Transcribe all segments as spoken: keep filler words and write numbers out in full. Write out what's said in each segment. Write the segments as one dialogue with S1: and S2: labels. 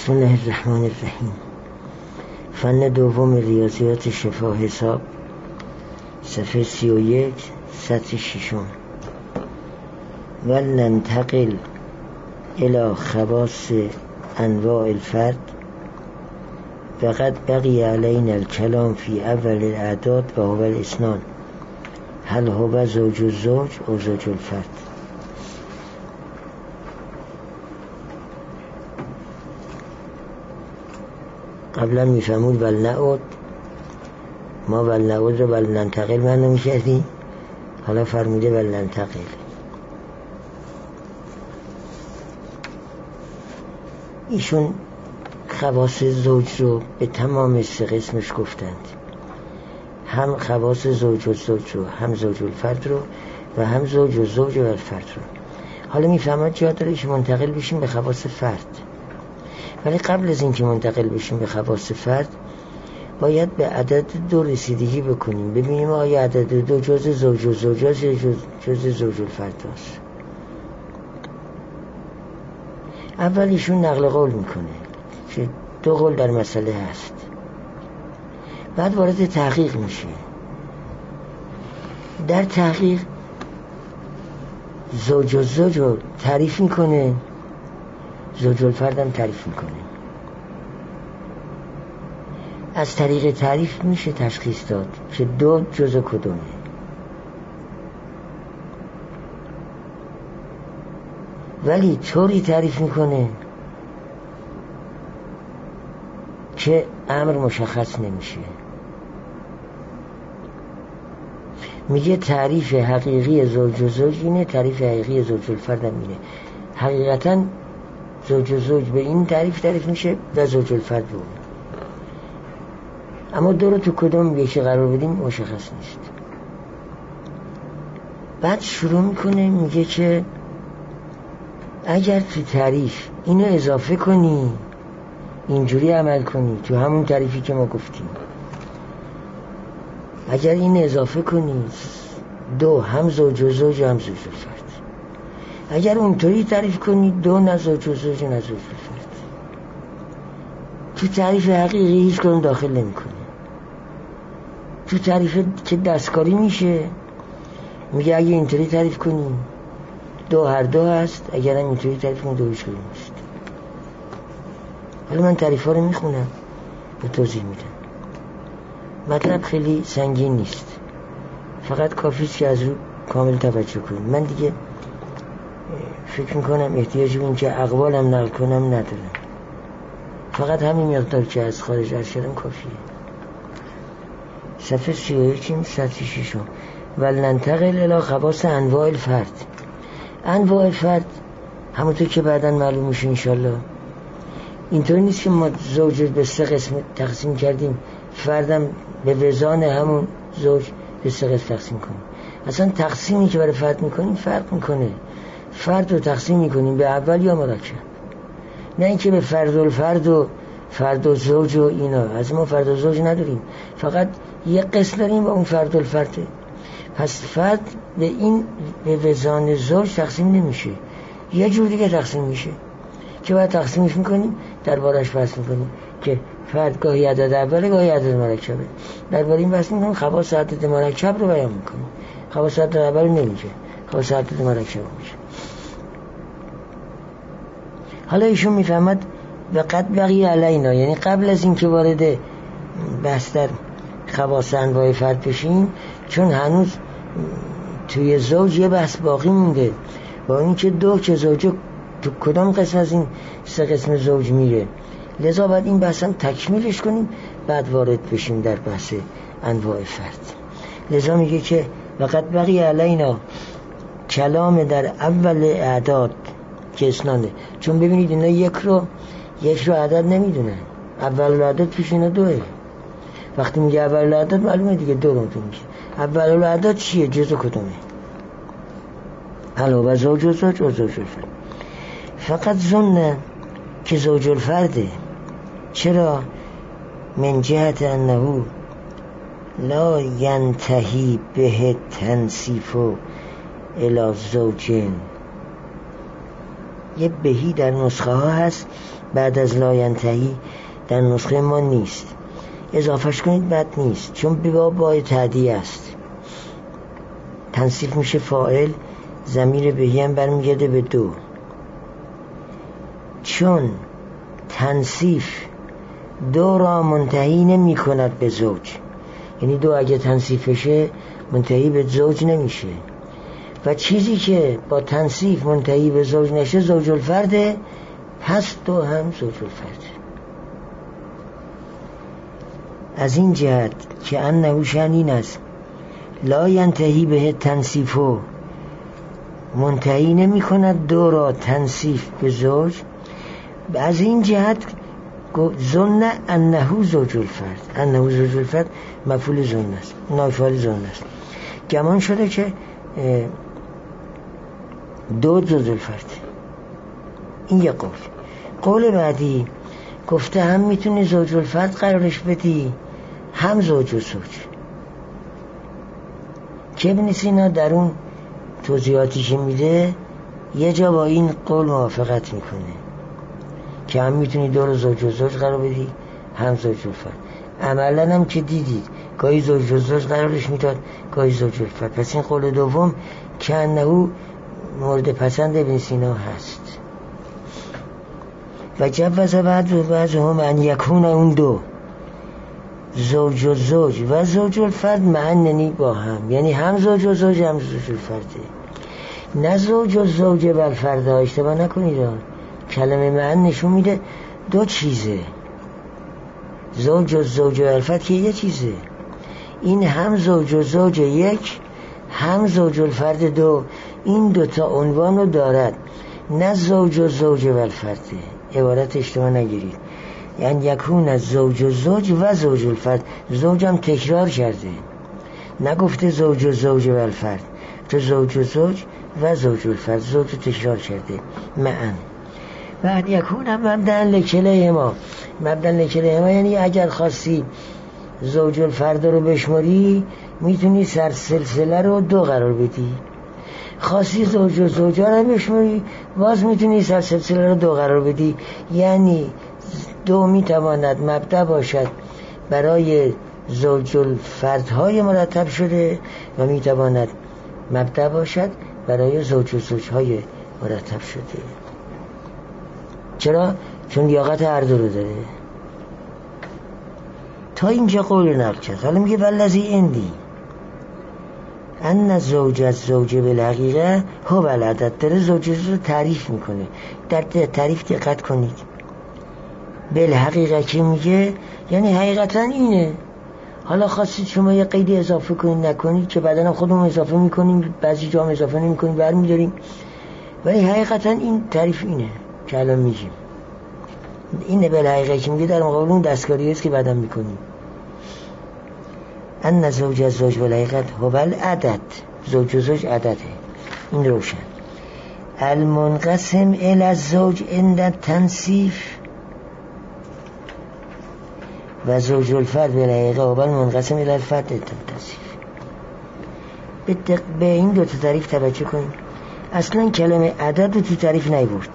S1: بسم الله الرحمن الرحیم. فن دوم ریاضیات شفا حساب، صفحه سی و یک، سطر ششم. ولننتقل الى خواص انواع الفرد وقد بقي علينا الكلام في اول الاعداد و هو الاسنان، هل هو زوج الزوج او زوج الفرد. قبلا میفهمود ولنعود، ما ولنعود رو ولننتقل معنی میکردیم، حالا فرموده ولننتقل. ایشون خواص زوج رو به تمام سه قسمش گفتند، هم خواص زوج و زوج رو، هم زوج الفرد رو و هم زوج و زوج و الفرد رو. حالا میفهمد جا داره ایشون منتقل بشیم به خواص فرد، ولی قبل از اینکه منتقل بشیم به خواص فرد باید به عدد دو رسیدگی بکنیم، ببینیم آیا عدد دو جز زوج و زوج هست یا جز, جز زوج الفرد هست. اول ایشون نقل قول میکنه که دو قول در مسئله هست، بعد وارد تحقیق میشه. در تحقیق زوج و زوج رو تعریف میکنه، زوج الفرد هم تعریف میکنه. از طریق تعریف میشه تشخیص داد که دو جزء کدومه. ولی طوری تعریف میکنه که امر مشخص نمیشه. میگه تعریف حقیقی زوج و زوج اینه، تعریف حقیقی زوج الفرد هم اینه. حقیقتا زوج و زوج به این تعریف تعریف میشه و زوج الفرد به اون، اما دو رو تو کدوم یکی قرار بدیم مشخص نیست. بعد شروع میکنه میگه که اگر تو تعریف اینو اضافه کنی، اینجوری عمل کنی تو همون تعریفی که ما گفتیم، اگر این اضافه کنی دو هم زوج و زوج هم زوج الفرد، اگر اونطوری تعریف کنی دو نه زوج و زوج نه زوج الفرد، تو تعریف حقیقی هیچ کدوم داخل نمی کنه. تو تعریف که دستکاری میشه میگه اگه اینطوری تعریف کنی دو هر دو هست، اگر هم اینطوری تعریف کنی دو هیچ کدوم نیست. حالا من تعریف ها رو میخونم و توضیح میدم. مطلب خیلی سنگین نیست، فقط کافیست که از رو کامل توجه کنید. من دیگه فکر میکنم احتیاجی به این که اقوالم نقل کنم ندارم، فقط همین مقدار که از خارج عرض کردم کافیه. صفحه سی و یکیم، سطر ششم. ولننتقل الی خواص انواع الفرد. انواع الفرد همونطور که بعداً معلوم میشه انشالله، اینطوری نیست که ما زوج به سه قسم تقسیم کردیم، فردم به وزان همون زوج به سه قسم تقسیم کنیم. اصلا تقسیمی که برای فرد میکنیم فرق میکنه. فرد رو تقسیم میکنیم به اول یا مرکب، نه اینکه به فرد و الفرد و فرد و زوج و اینا. از ما فرد و زوج نداریم، فقط یک قسم داریم و اون فرد و الفرده. پس فرد به این به وزان زوج تقسیم نمیشه، یه جور دیگه تقسیم میشه که باید تقسیمش میکنیم، دربارش بحث میکنیم که فرد گاهی عدد اوله گاهی عدد مرکبه. درباره این بحث میکنیم، خواص عدد مرکب رو بیان میکنیم، خواص عدد اول نمیشه، خواص عدد مرکب میشه. حالا ایشون میفهمد وقت بقیه علینا، یعنی قبل از این که وارد بحث در خواص انواع فرد بشیم، چون هنوز توی زوج یه بحث باقی مونده، با این که دو که زوجه تو کدام قسم از این سه قسم زوج میره، لذا باید این بحث هم تکمیلش کنیم بعد وارد بشیم در بحث انواع فرد. لذا میگه که وقت بقیه علینا کلام در اول اعداد که اسنانه، چون ببینید اینا یک رو یک رو عدد نمیدونن، اول اعداد پیش اینا دوه. وقتی میگه اول اعداد معلومه دیگه دو رو میگه. اول اعداد چیه؟ جزء کدومه؟ حالا و زوج و زوج و زوج الفرد. فقط ظن که زوج الفرده. چرا؟ من جهت انه لا ینتهی به تنصیف الی زوجین، یه بهی در نسخه ها هست بعد از لا ینتهی، در نسخه ما نیست. اضافهش کنید بد نیست، چون بیا با تعدیه است. تنصیف میشه فاعل، ضمیر بهی هم برمیگرده به دو. چون تنصیف دو را منتهی نمی کند به زوج، یعنی دو اگه تنصیف بشه منتهی به زوج نمیشه، و چیزی که با تنصیف منتهی به زوج نشه زوج الفرده، پس دو هم زوج الفرده. از این جهت که انه شأن این است لا ینتهی به تنصیفو، منتهی نمی کند دو را تنصیف به زوج. از این جهت ظن انه زوج الفرد، انه زوج الفرد مفعول ظن است، نائب فاعل ظن است، گمان شده که دو زوج الفرد. این یک قول. قول بعدی گفته هم میتونی زوج الفرد قرارش بدی هم زوج و زوج. که ابن سینا در اون توضیحاتی که میده یه جا با این قول موافقت میکنه که هم میتونی دو رو زوج و زوج قرار بدی هم زوج الفرد. عملا هم که دیدید گاهی زوج و زوج قرارش میداد گاهی زوج الفرد. پس این قول دوم که انه مورد پسند ابن سینا هست. و جوز بعد و بعض هم ان یکون اون دو زوج و زوج و زوج الفرد معننی با هم، یعنی هم زوج و زوج هم زوج الفرده، نه زوج و زوج و الفرد. اشتباه نکنید، کلمه معن نشون میده دو چیزه، زوج و زوج و الفرد که یه چیزه، این هم زوج و زوج یک هم زوج الفرد دو، این دوتا عنوان رو دارد، نه زوج و زوج و الفرده. عبارت اشتباه نگیرید، یعنی یکون از زوج و زوج و زوج الفرد، زوج هم تکرار کرده، نگفته زوج و زوج و الفرد، تو زوج و زوج و زوج الفرد، زوج رو تکرار کرده معن. بعد یکون هم مبدأ لکله ما، مبدأ لکله ما یعنی اگر خواستی زوج الفرد رو بشماری میتونی سر سلسله رو دو قرار بدی، خواستی زوج و زوجه رو بشماری باز میتونی سر سلسله رو دو قرار بدی. یعنی دو میتواند مبدأ باشد برای زوج الفردهای مرتب شده و میتواند مبدأ باشد برای زوج و زوجهای مرتب شده. چرا؟ چون لیاقت هر دو رو داره. تا اینجا قول نقل کرد. حالا میگه والذی اندی ان زوج از زوج بالحقیقه هو العدد، داره زوج رو تعریف میکنه. در تعریف دقت کنید، بالحقیقه که میگه یعنی حقیقتا اینه. حالا خواستید شما یه قیدی اضافه کنید نکنید که بعدن خودمون اضافه میکنیم، بعضی جا هم اضافه نمیکنیم برمیداریم، ولی حقیقتا این تعریف اینه که الان میگیم. اینه بالحقیقه که میگه در مقابل اون دستکاری است که بعدم میکنیم. ان زوج از زوج بالحقیقت هو العدد، زوج و زوج عدده، این روشن. المنقسم الی الزوج عند تنصیف و زوج الفرد بالحقیقه هو المنقسم الی الفرد عند تنصیف. به این دو تا تعریف توجه کنید. اصلا کلمه عدد رو تو تعریف نیورد،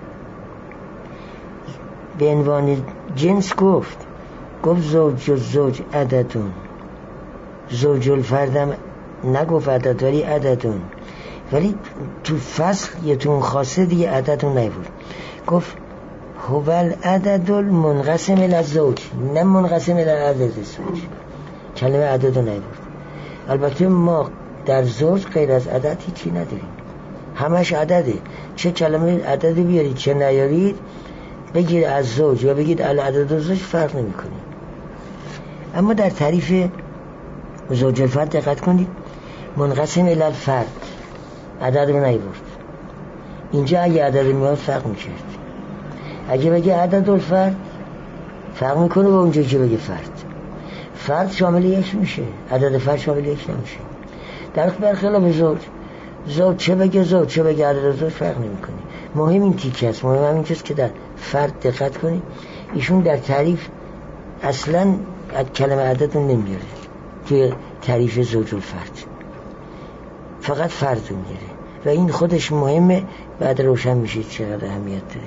S1: به عنوان جنس گفت گفت زوج و زوج عددون، زوج الفردم نگفت عدد ولی عددون، ولی تو فصل یا تو اون خاصه دیگه عددون نیورد، گفت هو العدد المنقسم الی الزوج، نه منقسم الی عدد الزوج. کلمه عدد رو نیورد. البته ما در زوج غیر از عدد هیچی نداریم، همش عدده. چه کلمه عددی بیارید چه نیارید، بگید از زوج یا بگید العدد الزوج، فرق نمی کنید. اما در تعریف زوج الفرد دقت کنید، منقسم الی الفرد عدد رو نیورد. اینجا اگه عدد میاد فرق میکرد، اگه بگه عدد الفرد فرق میکنه با اونجا که بگه فرد. فرد شامل یک میشه، عدد فرد شامل یک نمیشه. در برخلاف زوج، زوج چه بگه زوج چه بگه عدد زوج فرق نمیکنه. مهم این تیکه است، مهم همین چیز که در فرد دقت کنید. ایشون در تعریف اصلا کلمه عدد رو نمیاره توی تعریف زوج الفرد، فقط فرد رو میاره و این خودش مهمه. بعد روشن میشه چقدر اهمیت داره.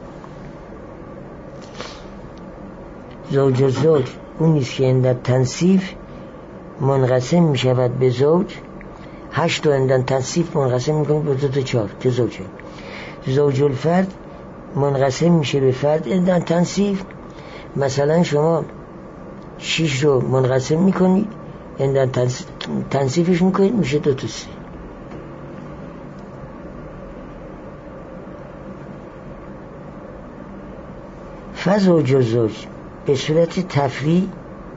S1: زوج و زوج اون نیست که اندر تنصیف منقسم میشود به زوج، هشت رو اندر تنصیف منقسم میکنید به دو تا چهار که زوجه. زوج الفرد منقسم میشه به فرد اندر تنصیف، مثلا شما شیش رو منقسم میکنید اندر تنصیفش میکنید میشه دو تا سه. فزوج و زوج به صورت تفریع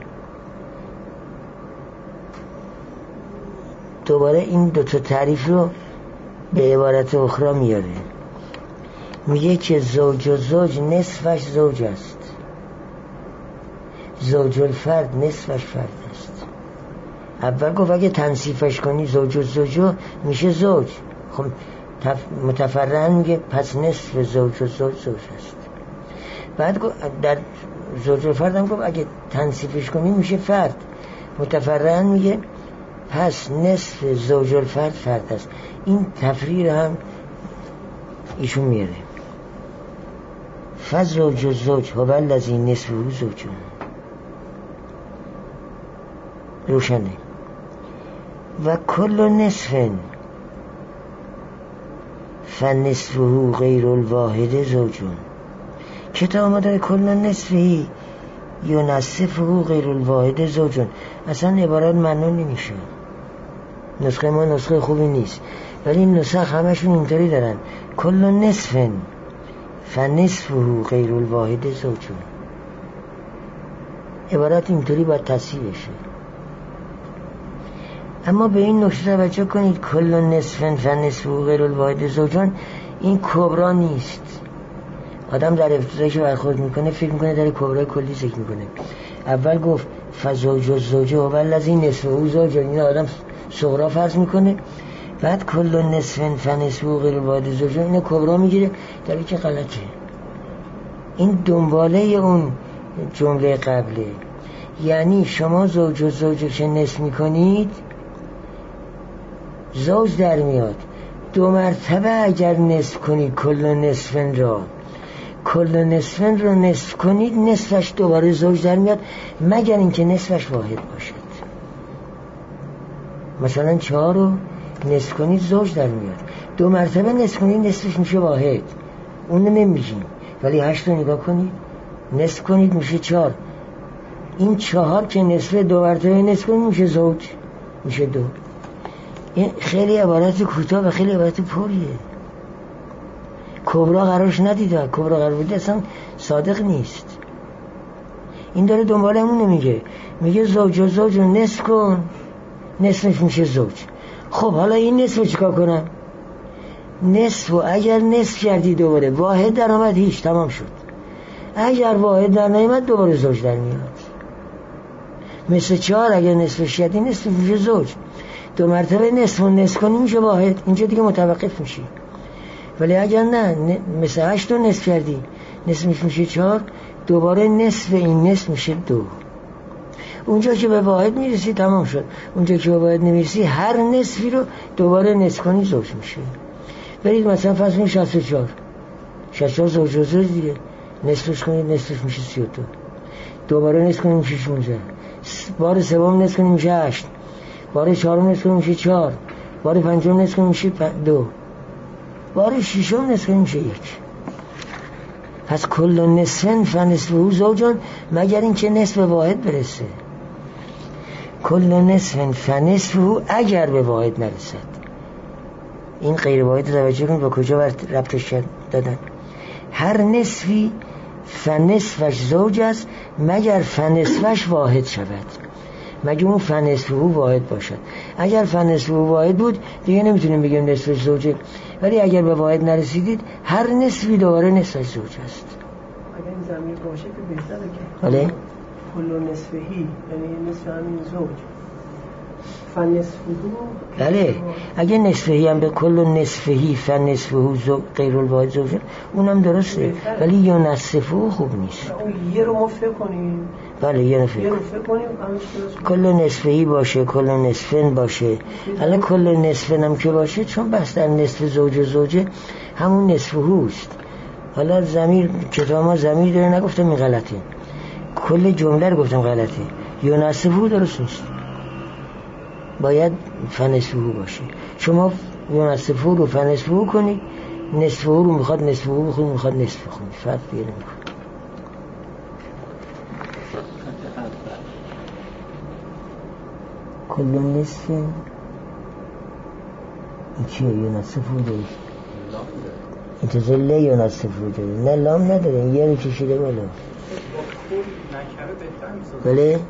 S1: دوباره این دوتا تعریف رو به عبارت اخرى میاره، میگه که زوج و زوج نصفش زوج است، زوج الفرد نصفش فرد است. اول گفت اگه تنصیفش کنی زوج و زوجو میشه زوج، خب متفرعاً میگه پس نصف زوج و زوج زوج است. بعد در زوج الفرد هم گفت اگه تنصیفش کنی میشه فرد، متفرعاً میگه پس نصف زوج الفرد فرد است. این تفریع هم ایشون میاره. فزوج و زوج هو الذی نصفه زوج، روشنه. و کل نصف فنصفه غیر الواحد زوج، کتاب آمده کل نصفی ینصفه غیر الواحد زوج، اصلا عبارت معنی نمیشه. نسخه ما نسخه خوبی نیست، ولی این نسخه همشون اینطوری دارن کل نصف فنصفه غیر الواحد زوج، عبارت اینطوری باید تصحیح بشه. اما به این نکته توجه کنید کل نصف فنصفه غیر الواحد زوجان این کبرا نیست. آدم در ابتدایی که برخورد میکنه فکر میکنه در کبرای کلی ذکر میکنه. اول گفت فزوج و زوجه و الذی نصفه زوج، این آدم صغرا فرض میکنه، بعد کل نصف فنصفه غیر الواحد زوج اینو کبرا میگیره، در این که غلطه. این دنباله اون جمله قبله، یعنی شما زوج و زوجه که نصف میکنید زوج در میاد. دو مرتبه اگر نصف کنید کل نصفن را کل نصفن را نصف کنید نصفش دوباره زوج در میاد، مگر اینکه نصفش واحد باشد. مثلا چهار رو نصف کنید زوج در میاد، دو مرتبه نصف کنید نصفش میشه واحد، اونو نمیگیم. ولی هشت رو نگاه کنید نصف کنید میشه چهار، این چهار که نصفه دو مرتبه نصف کنید میشه زوج، میشه دو. این خیلی عبارت کوتاه و خیلی عبارت پریه. کبرا قرارش ندیده، کبرا قرار بوده اصلا صادق نیست. این داره دنبال همون نمیگه، میگه زوج و زوج رو نصف کن نصفش میشه زوج. خب حالا این نصف رو چیکار کنم؟ نصف و اگر نصف کردی دوباره واحد در آمد هیچ، تمام شد. اگر واحد در نیامد دوباره زوج در میاد. مثل چهار اگر نصفش کردی نصف میشه زوج، دو مرتبه نصف و نصف کنی میشه واحد، اینجا دیگه متوقف میشی. ولی اگر نه مثل هشت رو نصف کردی نصف میشه چهار، دوباره نصف این نصف میشه دو. اونجا که به واحد میرسی تمام شد، اونجا که به واحد نمیرسی هر نصفی رو دوباره نصف کنی زوج میشه. برید مثلا فرض کنید شصت و چهار شصت و چهار زوج و زوج دیگه، نصفش کنید نصفش میشه سی و دو، دوباره نصف کنید میشه شانزده، بار سوم نصف کنید میشه هشت، بار چهارم نصف کنید میشه چهار، بار پنجم نصف کنید میشه دو، بار ششم نصف کنید میشه یک. پس کل نصفن فنصفه زوجان، مگر اینکه نصف واحد برسه. کل نصفن فنصفه اگر به واحد نرسد. این غیر واحد توجه کنید با کجا ربطش دادن. هر نصفی فنصفش زوج است مگر فنصفش واحد شود، مگر اون فنصفه واحد باشد. اگر فنصفه واحد بود دیگه نمیتونیم بگیم نصفش زوجه، ولی اگر به واحد نرسیدید هر نصفی دوباره نصفش زوج است.
S2: اگر این ضمیر باشه که بهتره که
S1: بله
S2: کل نصفهی، یعنی نصف همین زوج. فنصفه
S1: بله اگه نصفهی هم به کل نصفهی فنصفه زو غیر الواحد زوجه اونم درسته، ولی یا نصفه خوب نیست.
S2: اون یه رو ما فکر کنیم،
S1: بله یه رو فکر
S2: کنیم
S1: کل نصفهی باشه، کل نصفن باشه. الان کل نصفن هم که باشه، چون بس در نصف زوج و زوجه همون نصفه هوست. حالا ضمیر کتاب ما ضمیر داره، نگفتم این غلطه، کل جمله رو گفتم غلطه. یا نصفه درست نیست، باید فنصفه باشه. شما یا نصفه رو فنصفه کنید، نصفه رو میخواد نصفه بخونید، میخواد نصف بخونید، فرق بیاره میکنه. کل نصف این چیه؟ یا نصفه داره انتظار یا نصفه داره، نه لام نداره، یه رو کشیده بالا. بله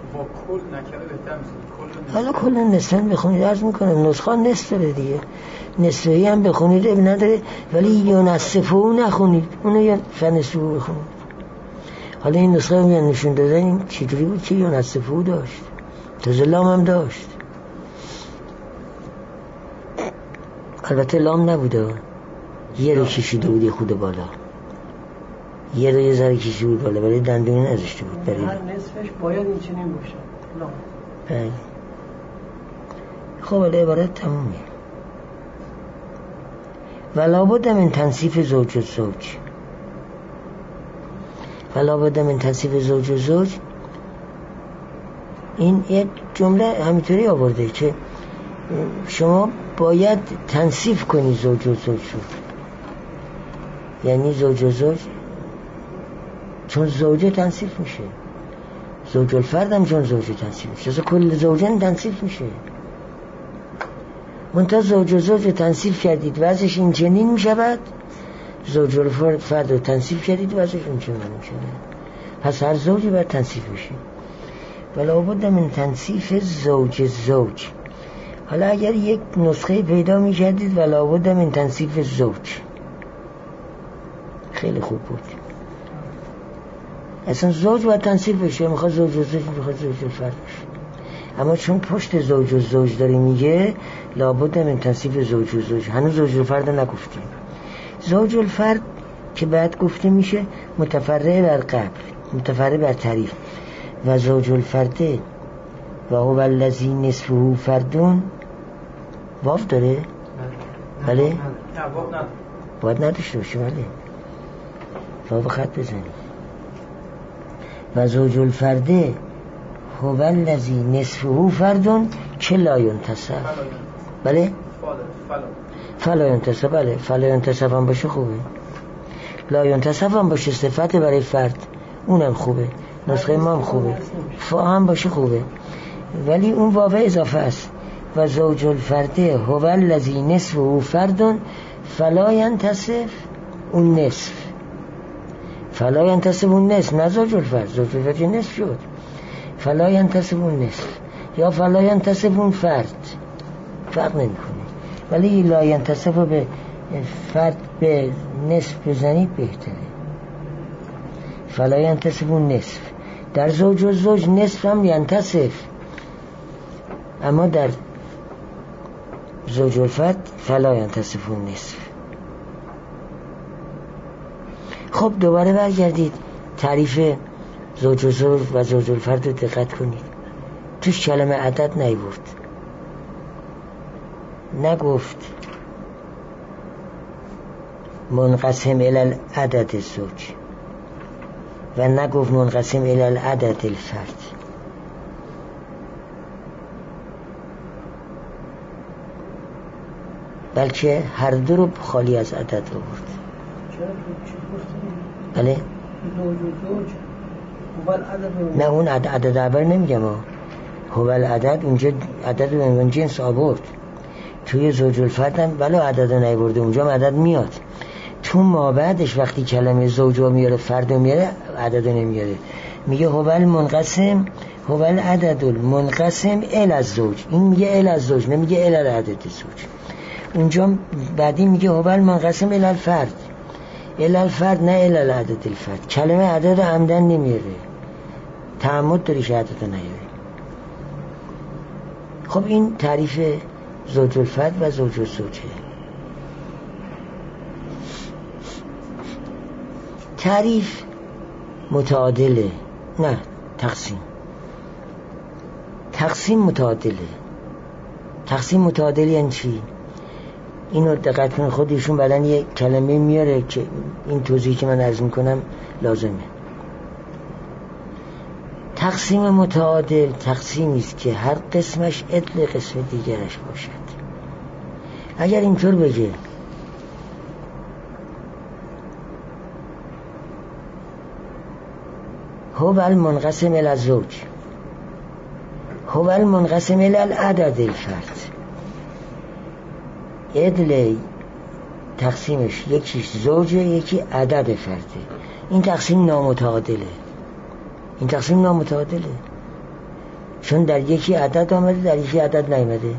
S1: حالا کل نصفن بخونید، عرض میکنم نسخه نصف داره دیگه، نصفهی هم بخونید اب نداره، ولی یا نصفه او نخونید، اونو یا فنصفه او بخونید. حالا این نسخه هم نشون دادن این چجوری بود که یا نصفه او داشت، تازه لام هم داشت. البته لام نبوده، یه رو کشیده بودی خود بالا، یه رو یه ذره کشیده بود بالا، ولی دندونی نذاشته بود برای
S2: هر نصفش باید این چنین باشه.
S1: بله خب الان عبارت تمومه. ولا بد من تنصیف زوج و زوج، ولا بد من تنصیف زوج و زوج، این یک جمله همینطوری آورده که شما باید تنصیف کنی زوج و زوج رو، یعنی زوج و زوج، چون زوجه تنصیف میشه، زوج الفرد هم چون زوجه تنصیف میشه، اصلا کل زوجه تنصیف میشه. منتها زوج و زوج تنصیف کردید وضعش این چنین میشود، زوج الفرد رو تنصیف کردید وضعش این چنین میشود، پس هر زوجی باید تنصیف میشه. ولا بد من تنصیف زوج زوج. حالا اگر یک نسخه پیدا میکردید ولا بد من تنصیف زوج، خیلی خوب بود. اصلا زوج باید تنصیف بشه، میخواد زوج و زوج، میخواد زوج الفرد بشه. اما چون پشت زوج و زوج داره میگه لابد من تنصیف زوج و زوج، هنوز زوج الفرد نگفتیم. زوج الفرد که بعد گفته میشه متفرع بر قبل، متفرع بر تعریف. و زوج الفرد و هو الذی نصفه فردون واو داره؟ بله؟ باید نداشته باشه. بله واو خط بزنی. و زوج الفرد هو الذی نصفه فردون که لا ینتصف. بله؟ فلا ینتصف. بله فلا ینتصف هم باشه خوبه، لا ینتصف هم باشه صفت برای فرد، اونم خوبه، نسخه ما هم خوبه، فا هم باشه خوبه، ولی اون واو اضافه است. و زوج الفرد هو الذی نصفه فردون فلا ینتصف اون نصف، فلا ینتصف اون نصف، نه زوج الفرد، زوج الفرد نصف شد، فلا ینتصف اون نصف یا فلا ینتصف اون فرد، فرق نمی کنه. ولی لا ینتصف به فرد به نصف بزنید بهتره. فلا ینتصف اون نصف. در زوج و زوج نصف هم ینتصف، اما در زوج الفرد فلا ینتصف اون نصف. خب دوباره برگردید تعریف زوج و زوج و زوج الفرد رو دقت کنید، توش کلمه عدد نیورد، نگفت منقسم الی عدد زوج و نگفت منقسم الی عدد الفرد، بلکه هر دو رو خالی از عدد آورد. بله؟ نه اون عدد, عدد اول نمیگم ها، هو العدد اونجا عدد و عنوان جنس آورد، توی زوج الفرد هم بله عدد رو نیورده، اونجا هم عدد میاد، تو ما بعدش وقتی کلمه زوج رو میاره فرد رو میاره عدد رو نمیاره، میگه هو المنقسم هو العدد المنقسم الی الزوج، این میگه الی الزوج نمیگه الی العدد زوج. اونجا بعدی میگه هو المنقسم الی الفرد، الی الفرد نه الی العدد الفرد، کلمه عدد عمدن نمیاره، تعمد داری که عدد نیاره. خب این تعریف زوج الفرد و زوج الزوجه. تعریف متعادله، نه تقسیم. تقسیم متعادله. تقسیم متعادل یعنی چی؟ اینو دقت کنید، خودشون بعدن یه کلمه میاره که این توضیحی که من عرض میکنم لازمه. تقسیم متعادل تقسیمی است که هر قسمش عدل قسم دیگرش باشد. اگر اینطور بگه هو المنقسم الی الزوج هو المنقسم الی العدد الفرد، عدل تقسیمش یکیش زوجه یکی عدد فرده. این تقسیم نامتعادله. این تقسیم نامتعادله چون در یکی عدد آمده در یکی عدد نیامده.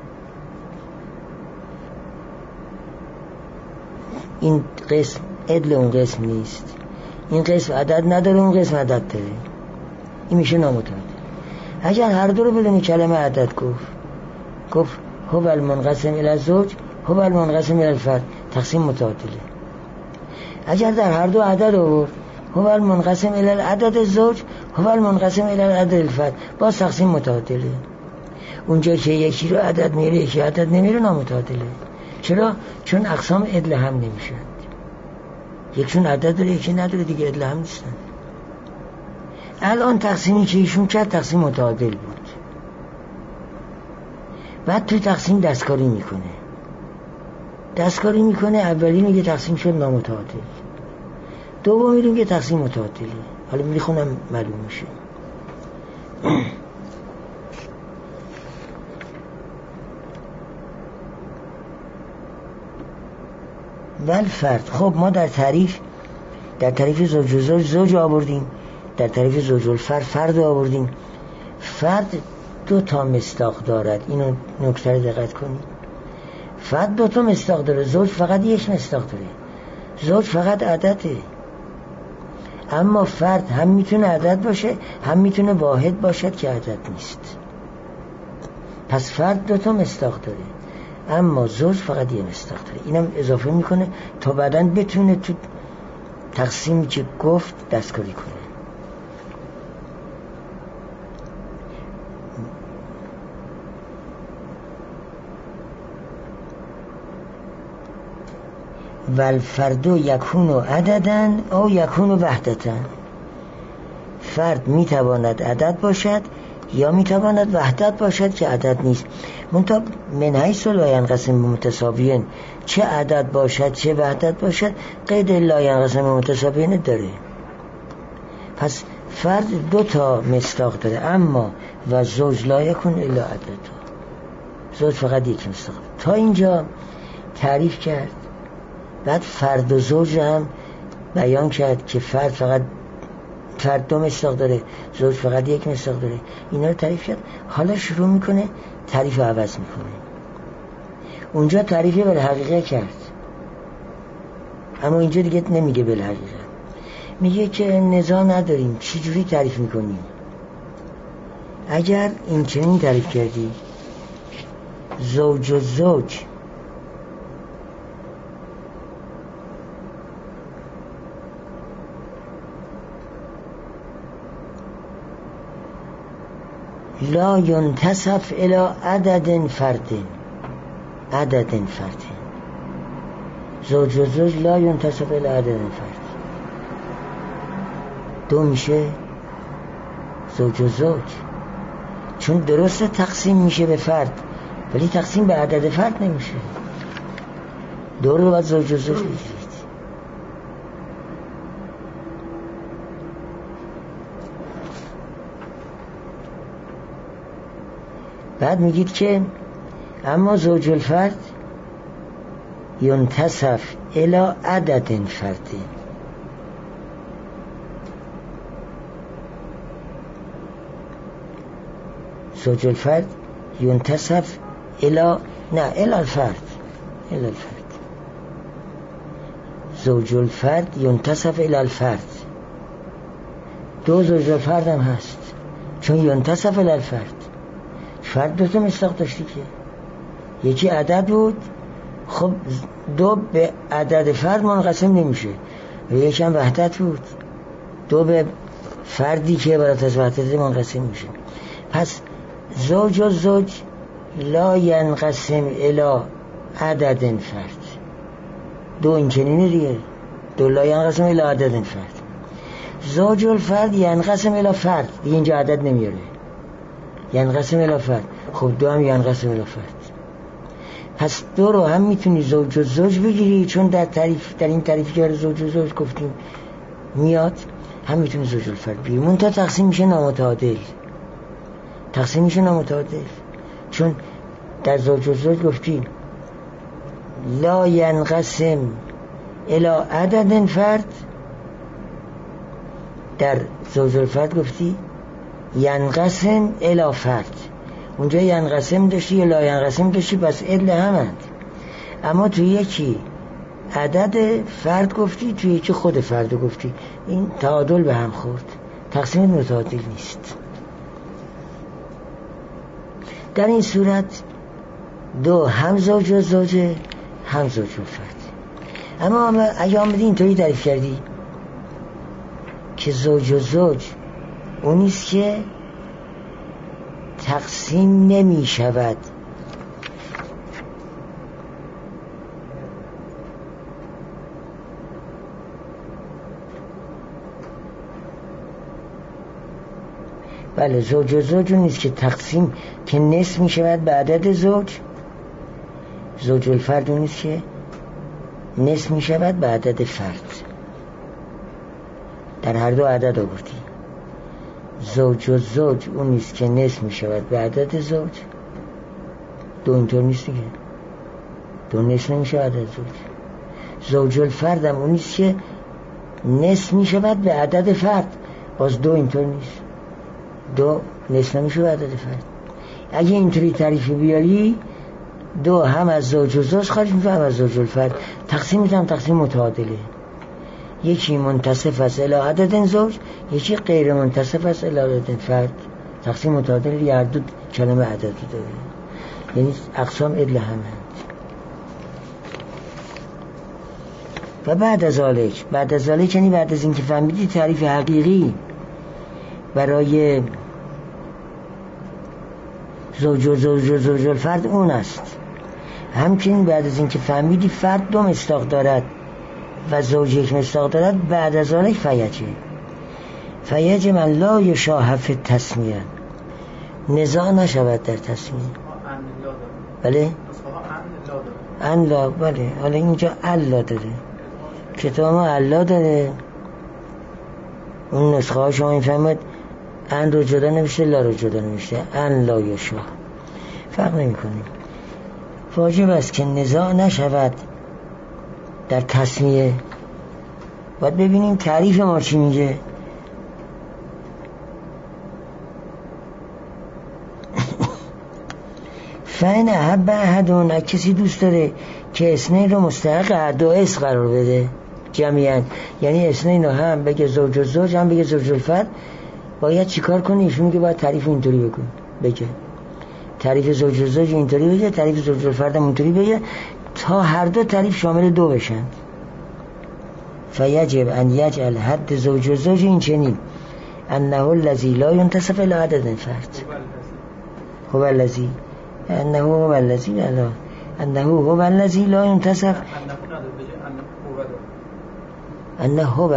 S1: این قسم عدل اون قسم نیست. این قسم عدد نداره اون قسم عدد داره. این میشه نامتعادل. اگر هر دو رو بدون کلمه عدد گفت گفت هو المنقسم الی الزوج هو المنقسم الی الفرد، تقسیم متعادله. اگر در هر دو عدد آورد هو المنقسم الی العدد الزوج هو المنقسم الی العدد الفرد، باز تقسیم متعادله. اونجا که یکی رو عدد میره یکی عدد نمیره نامتعادله. چرا؟ چون اقسام عدل هم نمیشن. یکشون عدد داره یکی نداره دیگه عدل هم نیستن. الان تقسیمی که ایشون کرد تقسیم متعادل بود. بعد توی تقسیم دستکاری میکنه دستکاری میکنه اولی میگه تقسیم شد نامتعادل، دومی میگه تقسیم متعادله. حالا میخونم معلوم میشه. ول فرد. خب ما در تعریف در تعریف زوج و زوج زوج آوردیم، در تعریف زوج الفرد فرد آوردیم. فرد دو تا مصداق دارد. اینو نکته دقت کنید. فرد دو تا مصداق داره، زوج فقط یک مصداق داره. زوج فقط عدده، اما فرد هم میتونه عدد باشه هم میتونه واحد باشد که عدد نیست. پس فرد دو تا مصداق داره اما زوج فقط یه مصداق داره. اینم اضافه میکنه تا بعداً بتونه تو تقسیمی که گفت دستکاری کنه. والفرد یکون عدداً او یکون وحدتاً. فرد میتواند عدد باشد یا میتواند وحدت باشد که عدد نیست. منتها من حیث لا ینقسم متساویین، چه عدد باشد چه وحدت باشد قید لا ینقسم متساویین داره. پس فرد دو تا مصداق داره اما و زوج لا یکون الا عدد، زوج فقط یک مصداق. تا اینجا تعریف کرد. بعد فرد و زوج هم بیان کرد که فرد فقط فرد دو مصداق داره زوج فقط یک مصداق داره. اینا رو تعریف کرد. حالا شروع میکنه تعریف رو عوض میکنه. اونجا تعریفی بالحقیقه کرد اما اینجا دیگه نمیگه بالحقیقه، میگه که نزاع نداریم چی جوری تعریف میکنیم. اگر این چنین تعریف کردی زوج و زوج لا ينتسب الى عدد فرد عدد فرد زوج و زوج لا ينتسب الى عدد فرد، دو میشه زوج و زوج. چون درسته تقسیم میشه به فرد ولی تقسیم به عدد فرد نمیشه. دو رو باید زوج و زوج بگیرید. بعد میگید که اما زوج الفرد ینتسب الی عدد فرد. زوج الفرد ینتسب الی نه الی الفرد الی الفرد زوج الفرد ینتسب الی الفرد. دو زوج الفرد هم هست چون ینتسب الی الفرد، فرد دو تا مصداق داشتی که یکی عدد بود، خب دو به عدد فرد منقسم نمیشه، و یکی هم وحدت بود، دو به فردی که عبارت از وحدت منقسم میشه. پس زوج و زوج لا ینقسم الی عدد فرد، دو این چنینه دیگه، دو لا ینقسم الی عدد فرد. زوج الفرد ینقسم الی فرد، دیگه اینجا عدد نمیاره، ینقسم الی فرد. خب دو هم ینقسم الی فرد. پس دو رو هم میتونی زوج و زوج بگیری، چون در تعریف در این تعریفی که زوج و زوج گفتیم میاد، هم میتونی زوج الفرد بگیری. منتها تقسیم میشه نامتعادل، تقسیم میشه نامتعادل، چون در زوج و زوج گفتیم لا ینقسم الی عدد فرد، در زوج الفرد گفتی ینقسم الی فرد. اونجا ینقسم داشتی یا لا ینقسم داشتی، پس عدل همند. اما توی یکی عدد فرد گفتی، توی یکی خود فرد گفتی، این تعادل به هم خورد، تقسیم متعادل نیست. در این صورت دو هم زوج و زوجه، هم زوج و فرد. اما اگه آمدی اینطوری تعریف کردی که زوج و زوج اونیست که تقسیم نمی شود، بله زوج و زوج اونیست که تقسیم که نصف می شود به عدد زوج. زوج الفرد اونیست که نصف می شود به عدد فرد. در هر دو عدد آوردی. زوج و زوج اون نیست که نصف می شود به عدد زوج، دو اینطور نیست دیگه، دو نصف نمی شود عدد زوج. زوج الفرد هم اون نیست که نصف می شود به عدد فرد، باز دو اینطور نیست، دو نصف نمی شود عدد فرد. اگه اینطوری تعریفی بیاری، دو هم از زوج و زوج خارج می شود، هم از زوج الفرد. تقسیم میتونم تقسیم متعادله، یکی منتصف است الی عدد زوج، یکی غیر منتصف است الی عدد فرد. تقسیم متعادل هر دو کلمه عدد داره، یعنی اقسام عدل همند. و بعد از ذالک، بعد از ذالک یعنی بعد از اینکه فهمیدی تعریف حقیقی برای زوج و زوج و زوج الفرد اون است، همچنین بعد از اینکه فهمیدی فرد دو مصداق دارد و زوج یک مصداق دارد، بعد از ذالک فیجه فیجه من لا یشاح فی التسمیه، نزاع نشود در تسمیه. بله ان لا، بله حالا اینجا الا داره، کتاب ما الا داره، اون نسخه ها شما این فهمد ان رو جدا نوشته، لا رو جدا نوشته، ان لا یشاح، فرق نمی کنیم. واجب است که نزاع نشود در تسمیه. باید ببینیم تعریف ما چی میگه. فین احب احدون، کسی دوست داره که اثنین رو مستحق احداث قرار بده جمعیاً، یعنی اثنین رو هم بگه زوج و زوج هم بگه زوج الفرد، باید چیکار کنی؟ ایشون میگه باید تعریف اینطوری بکن، بگه تعریف زوج و زوج اینطوری بگه، تعریف زوج الفرد هم اینطوری بگه، تا هر دو تعریف شامل دو بشن. فیجب ان یجعل حد زوج و زوج این چنین انه الذی لا ینتصف الی عدد فرد، هو الذی انه هو الذی لا انه هو الذی لا ینتصف، انه هو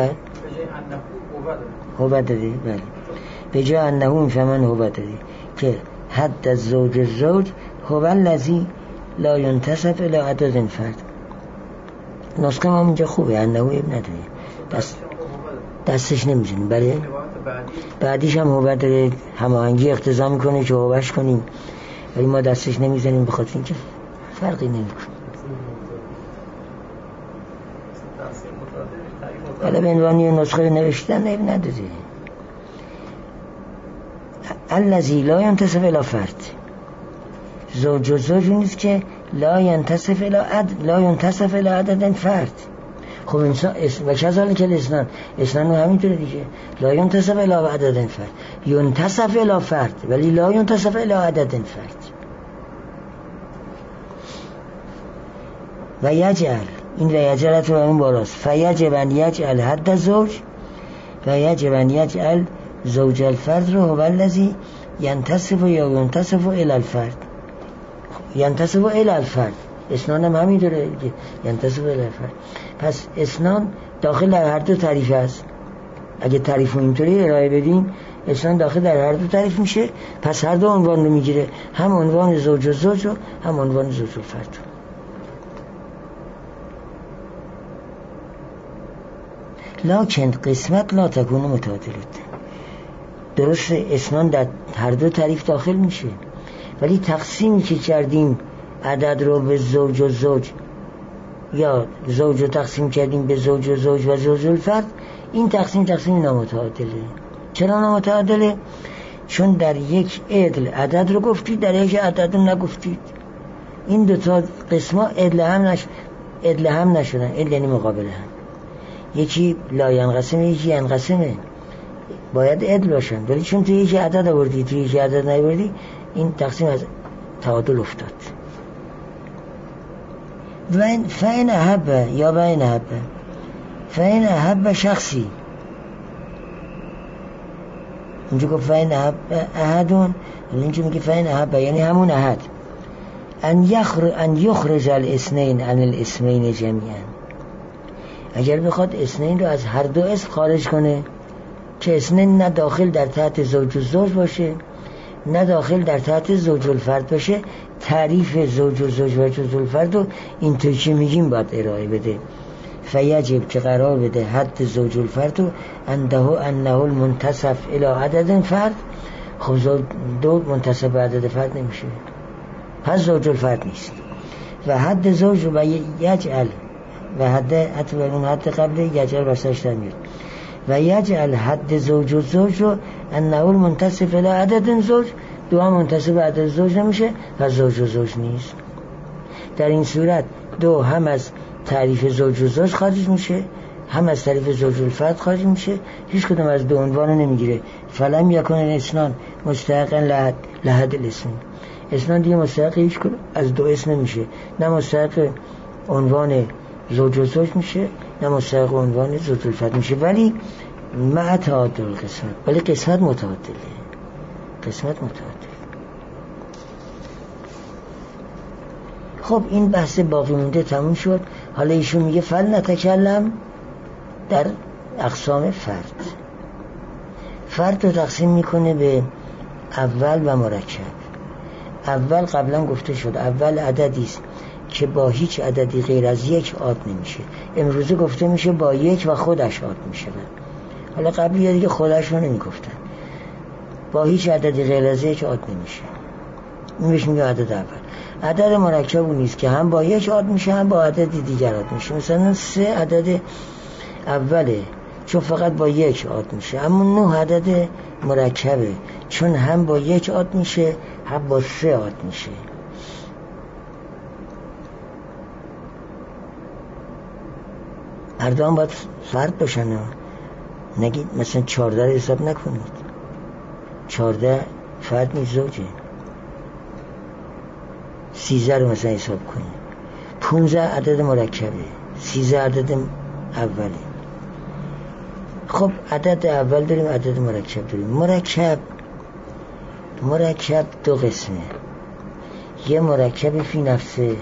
S1: هو دادی، بله به جای انه میفهمن هو دادی که حد از زوج و زوج هو الذی لا ینتصف الی عدد فرد. نسخه ما اینجا خوبه، انه اب نداره، دست دستش نمیزنیم. بله بعدیش هم هو داره، هماهنگی اقتضا میکنه که هوش کنیم، ولی ما دستش نمیزنیم به خاطر اینکه فرقی نمیکنه. حالا به عنوان نسخه نوشتن اب نداره. الذی لا ینتصف الی فرد، زوج و زوج نیست که لا ینتصف الی عدد، لا ینتصف الی عدد فرد. خب انسان اسم و کذالک که اسنان اسنان همینطوره دیگه. لا ینتصف الی عدد فرد، ینتصف الی فرد ولی لا ینتصف الی عدد فرد. و یجعل، این و یجعل تو اون بالاست، فیجب ان یجعل حد زوج و یجب ان یجعل زوج الفرد رو هو الذی ینتصف یا ینتصف الی الفرد. ینتصف الی الفرد اسنان هم همین داره دیگه، ینتصف الی الفرد. پس اسنان داخل در هر دو تعریف است. اگه تعریف اینطوری ارائه بدیم اسنان داخل در هر دو تعریف میشه، پس هر دو عنوان رو میگیره، هم عنوان زوج و زوج و هم عنوان زوج و فرد. لکن قسمت لا تکون متعادلت. درست اسنان در هر دو تعریف داخل میشه، ولی تقسیمی که کردیم عدد رو به زوج و زوج یا زوج رو تقسیم کردیم به زوج و زوج و زوج الفرد، این تقسیم تقسیم نامتعادله. چرا نامتعادله؟ چون در یک عدل عدد رو گفتید، در یک عدد رو نگفتید. این دوتا قسما عدل هم نش... عدل هم نشدن. عدل یعنی مقابل هم. یکی لا ینقسمه، یکی ینقسمه، باید عدل باشن، ولی چون توی یکی عدد آوردی توی یکی عدد نیاوردی، این تقسیم از تعادل افتاد. و فین احب یا بین احب، فین احب شخصی، اینجا گفت فین احب احدون، اینجا میگه فین احب یعنی همون احد. ان یخرج ان یخرج الاثنین عن الاسمین جمیعا، اگر بخواد اثنین رو از هر دو اسم خارج کنه که اثنین نه داخل در تحت زوج و زوج باشه نه داخل در تحت زوج الفرد باشه، تعریف زوج و زوج و زوج الفرد رو اینطور که میگیم باید ارائه بده. فیجب که قرار بده حد زوج الفرد رو انده انه المنتصف الی عدد فرد. خب زوج دو منتصف به عدد فرد نمیشه، پس زوج الفرد نیست. و حد زوج رو یجعل و حد حتی به اون حد قبل یجعل واسهش در میاد. و یجعل حد زوج و زوج رو انه المنتصف الی عدد زوج، دو هم منتصف به عدد زوج نمیشه، پس زوج و زوج نیست. در این صورت دو هم از تعریف زوج و زوج خارج میشه، هم از تعریف زوج الفرد خارج میشه، هیچ کدوم از دو عنوان نمیگیره. فلم یکن اسنان مستحقا لحد لحد الاسم، اسنان دیگه مستحق هیچ کدوم از دو اسم نمیشه، نه مستحق عنوان زوج و زوج میشه نه مستحق عنوان زوج الفرد میشه، ولی مع تعادل قسمت، ولی قسمت متعادله، قسمت متعادل. خب این بحث باقی مونده تموم شد. حالا ایشون میگه فل نتکلم در اقسام فرد. فرد رو تقسیم میکنه به اول و مرکب. اول قبلا گفته شد اول عددی است که با هیچ عددی غیر از یک عاد نمیشه. امروزه گفته میشه با یک و خودش عاد میشه. حالا قبلی دیگه خودش رو نمیگفتن، با هیچ عددی غیر از یک عاد نمیشه. این بهش میگه عدد اول. عدد مرکب اون نیست که هم با یک عاد میشه هم با عدد دیگر عاد میشه. مثلا سه عدد اوله چون فقط با یک عاد میشه، اما نه عدد مرکبه چون هم با یک عاد میشه هم با سه عاد میشه. هر دو هم باید فرد باشن، نگید مثلا چارده رو حساب نکنید، چارده فرد نیست زوجه. سیزده رو مثلا حساب کنید، پونزده عدد مرکبه، سیزده عدد اوله. خب عدد اول داریم عدد مرکب داریم. مرکب مرکب دو قسمه، یه مرکب فی نفسه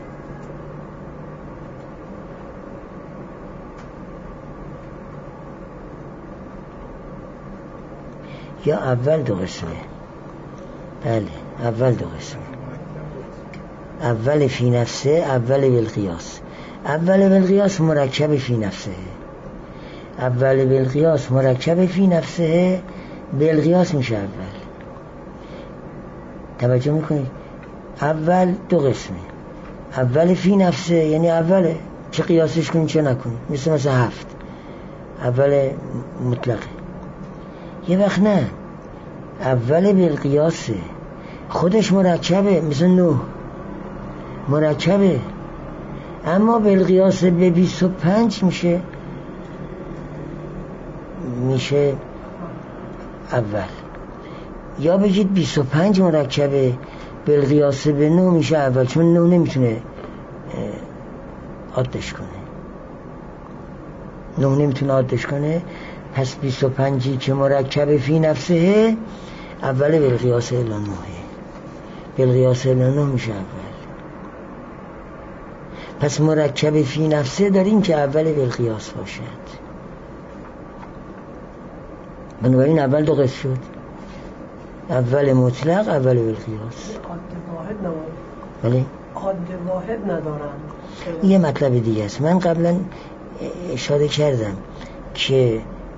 S1: یا اول دو قسمه. بله اول دو قسمه، اول فی نفسه، اول بالقیاس. اول بالقیاس مرکب فی نفسه، اول بالقیاس مرکب فی نفسه، بالقیاس میشه اول. توجه میکنید؟ اول دو قسمه، اول فی نفسه یعنی اوله چه قیاسش کنید چه نکنید، مثل مثل هفت اول مطلقه. یه وقت نه، اول بالقیاسه خودش مرکبه، مثل نه مرکبه، اما بالقیاس به بیست و پنج میشه میشه اول. یا بگید بیست و پنج مرکبه بالقیاس به نه میشه اول، چون نه نمیتونه عادش کنه، نه نمیتونه عادش کنه. پس بیست و پنجی که مرکب فی نفسه اول بالقیاس الی نه، بالقیاس الی نه میشه اول. پس مرکب فی نفسه داریم که اول بالقیاس باشد. بنابراین اول دو قسم شد، اول مطلق اول بالقیاس.
S2: عاد واحد ندارن.
S1: بله
S2: عاد واحد ندارن.
S1: یه مطلب دیگه است. من قبلا اشاره کردم که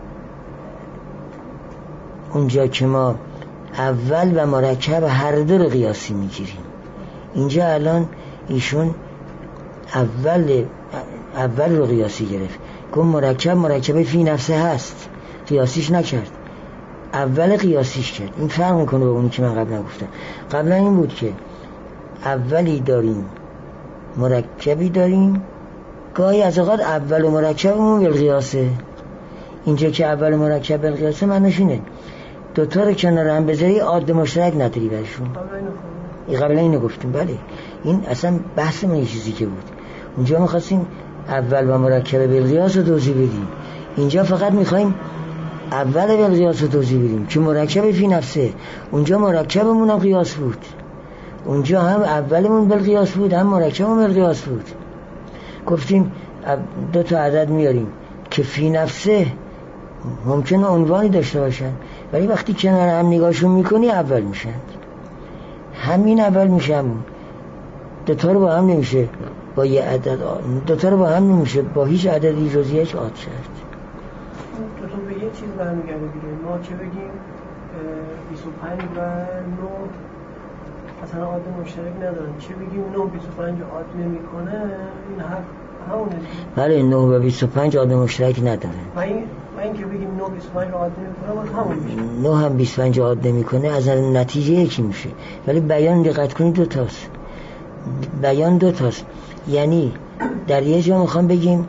S1: اونجا که ما اول و مرکب هر دو رو قیاسی میگیریم، اینجا الان ایشون اول اول رو قیاسی گرفت، گفت مرکب مرکب فی نفسه هست، قیاسیش نکرد، اول قیاسیش کرد. این فرق میکنه با اونی که من قبلا گفتم. قبلا این بود که اولی داریم مرکبی داریم، گاهی از اوقات اول مرکبمون بالقیاسه. اینجا که اول مرکب بالقیاسه معنیش اینه دوتا رو کنار هم بذاری عاد مشترک نداری برشون. این قبلا اینو گفتیم. بله این اصلا بحث من یه چیزی که بود. اونجا ما خواستیم اول و مرکب بالقیاس رو توضیح بدیم، اینجا فقط میخوایم اول بالقیاس رو توضیح بدیم که مرکب فی نفسه. اونجا مرکبمون هم قیاس بود، اونجا هم اولمون بالقیاس بود هم مرکبمون بالقیاس بود. گفتیم دو تا عدد میاریم که فی نفسه ممکنه عنوانی داشته باشن، ولی وقتی کنار هم نگاهشون میکنی اول میشن. همین اول میشه همون. دوتا رو با هم نمیشه با یه عدد، دوتا رو با هم نمیشه با هیچ عددی جز یک عاد شد.
S2: دوتا به یه چیز برمیگرده دیگه. ما که بگیم بیست و پنج و نه اصلا عاد مشترک ندارن، چه بگیم نه بیست و پنج عاد نمیکنه، این حرف همونه.
S1: بله نه و بیست و پنج عاد مشترک نداره.
S2: و این و این که بگیم نه بیست و پنج عاد نمیکنه باز همون میشه.
S1: نه هم بیست و پنج عاد نمیکنه، از نتیجه یکی میشه. ولی بیان دقت کنید دو تاست. بیان دو تاست. یعنی در یه جا میخوام بگیم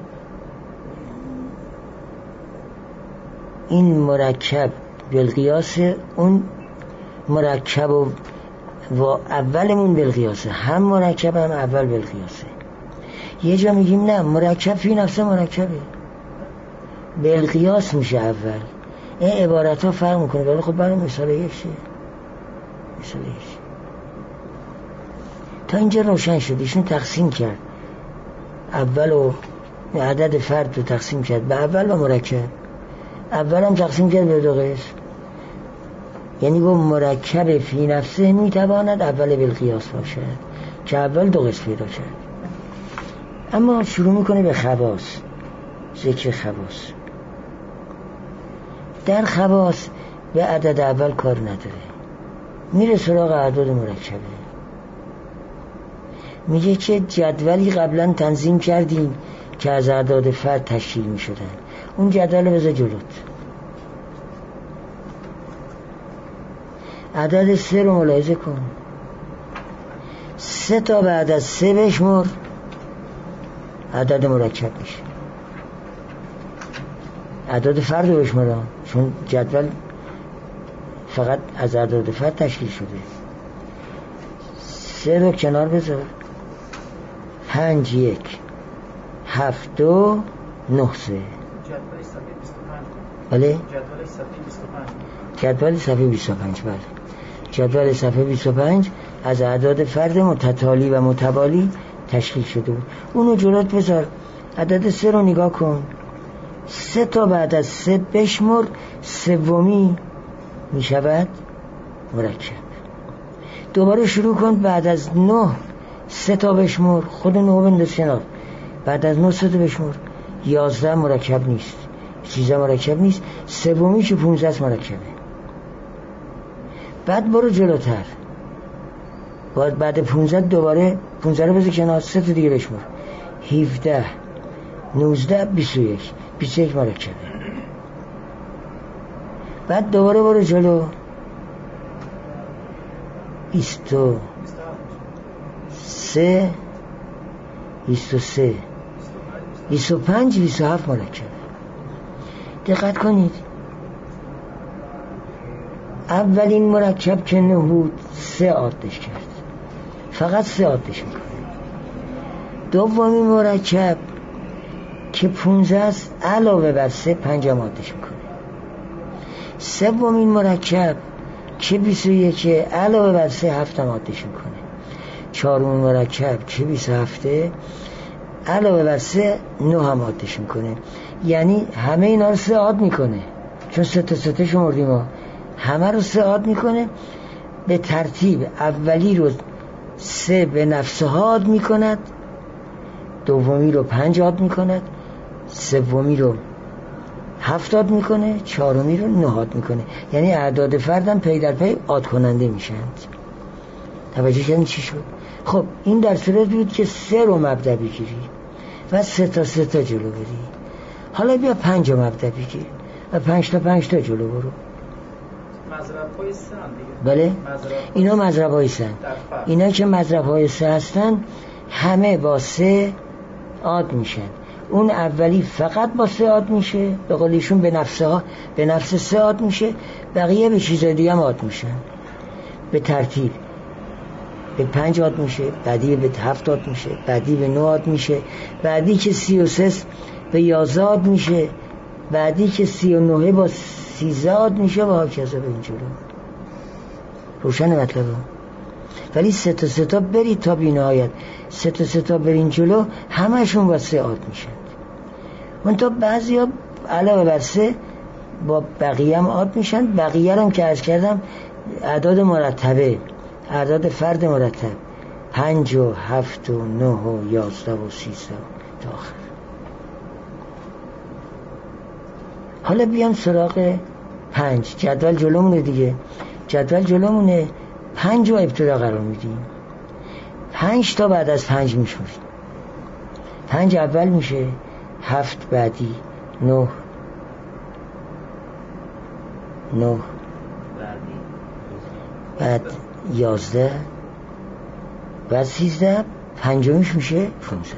S1: این مرکب بالقیاس، اون مرکب و, و اولمون بالقیاسه، هم مرکب هم اول بالقیاسه. یه جا میگیم نه مرکب فی نفسه مرکبه بالقیاس میشه اول. این عبارت ها فرق میکنه. ولی خب برای مثال یکشه، مثال یکشه. تا اینجا روشن شد. ایشون تقسیم کرد اول و عدد فرد رو تقسیم کرد به اول و مرکب. اول هم تقسیم کرد به دو قسم، یعنی گفت مرکب فی نفسه میتواند اول بالقیاس باشد که اول دو قسم پیدا کرد. اما شروع میکنه به خواص، ذکر خواص. در خواص به عدد اول کار نداره، میره سراغ اعداد مرکبه. میگه که جدولی قبلا تنظیم کردیم که از اعداد فرد تشکیل میشدن، اون جدول بذار جلوت. عدد سه رو ملاحظه کن، سه تا بعد از سه بشمر عدد مرکب میشه. اعداد فرد رو بشمر، چون جدول فقط از اعداد فرد تشکیل شده. سه رو کنار بذار، پنج یک هفت دو نه سه.
S2: جدول صفحه بیست و پنج.
S1: بله
S2: جدول صفحه بیست و پنج.
S1: جدول صفحه بیست و پنج. بله جدول صفحه بیست و پنج از اعداد فرد متتالی و متوالی تشکیل شده بود. اونو جلوت بذار. عدد سه رو نگاه کن، سه تا بعد از سه بشمر، سومی می شود مرکب. دوباره شروع کن، بعد از نه سه تا بشمر، خود نه بنداز کنار، بعد از نه سه تا بشمر، یازده مرکب نیست، سیزده مرکب نیست، سومی که پونزده مرکبه. بعد برو جلوتر، باید بعد پونزده دوباره پونزده رو بذار کنار، سه تا دیگه بشمر، هفده نوزده بیست و یک، بیست و یک مرکبه. بعد دوباره برو جلو، بیست و سه بیست و سه، بیست و پنج، بیست و هفت مرکب. دقت کنید، اولین مرکب که نه بود سه عادش کرد، فقط سه عادش میکنه. دومین مرکب که پونزده است علاوه بر سه پنج هم عادش میکنه. سومین مرکب که بیست و یک علاوه بر سه هفت هم عادش میکنه. چهارمین مرکب که بیست و هفت علاوه بر سه نه هم عادش میکنه. یعنی همه اینا رو سه عاد میکنه، چون سه تا سه تا شمردیم ما، همه رو سه عاد میکنه به ترتیب. اولی رو سه به نفسه عاد میکند، دومی رو پنج عاد میکند، سومی رو هفت عاد میکنه، چهارمی رو نه عاد میکنه. یعنی اعداد فردم پی در پی عاد کننده میشند. توجه کردین چی شد؟ خب این در صورت بود که سه رو مبدأ بگیری و سه تا سه تا جلو بری. حالا بیا پنج رو مبدأ بگیر و پنج تا پنج تا جلو برو.
S3: مضرب های سه هم دیگه.
S1: بله؟ اینا مضرب های سه. اینا که مضرب های سه هستن همه با سه عاد میشن. اون اولی فقط با سه عاد میشه، به قول ایشون به نفسه ها به نفس سه عاد میشه، بقیه به چیزای دیگه هم عاد میشن به ترتیب. به پنج عاد میشه، بعدی به هفت عاد میشه، بعدی به نه عاد میشه، بعدی که سی و سه به یازده عاد میشه، بعدی که سی و نه با سیزده عاد میشه و هاکذا به این جلو. روشن مطلبه؟ ولی سه تا سه تا برید تا بی نهایت، سه تا سه تا برین جلو همشون با سه عاد میشن. اون تا بعضی ها علاوه بر سه با بقیه هم عاد میشن. بقیه هم که عرض کردم اعداد مرتبه، اعداد فرد مرتب، پنج و هفت و نه و یازده و سیزده تا آخر. حالا بیام سراغ پنج. جدول جلومونه دیگه، جدول جلومونه. پنج رو ابتدا قرار میدیم، پنج تا بعد از پنج میشوریم. پنج اول میشه، هفت بعدی، نه نه بعد یازده، بعد سیزده، پنجمیش میشه پونزده.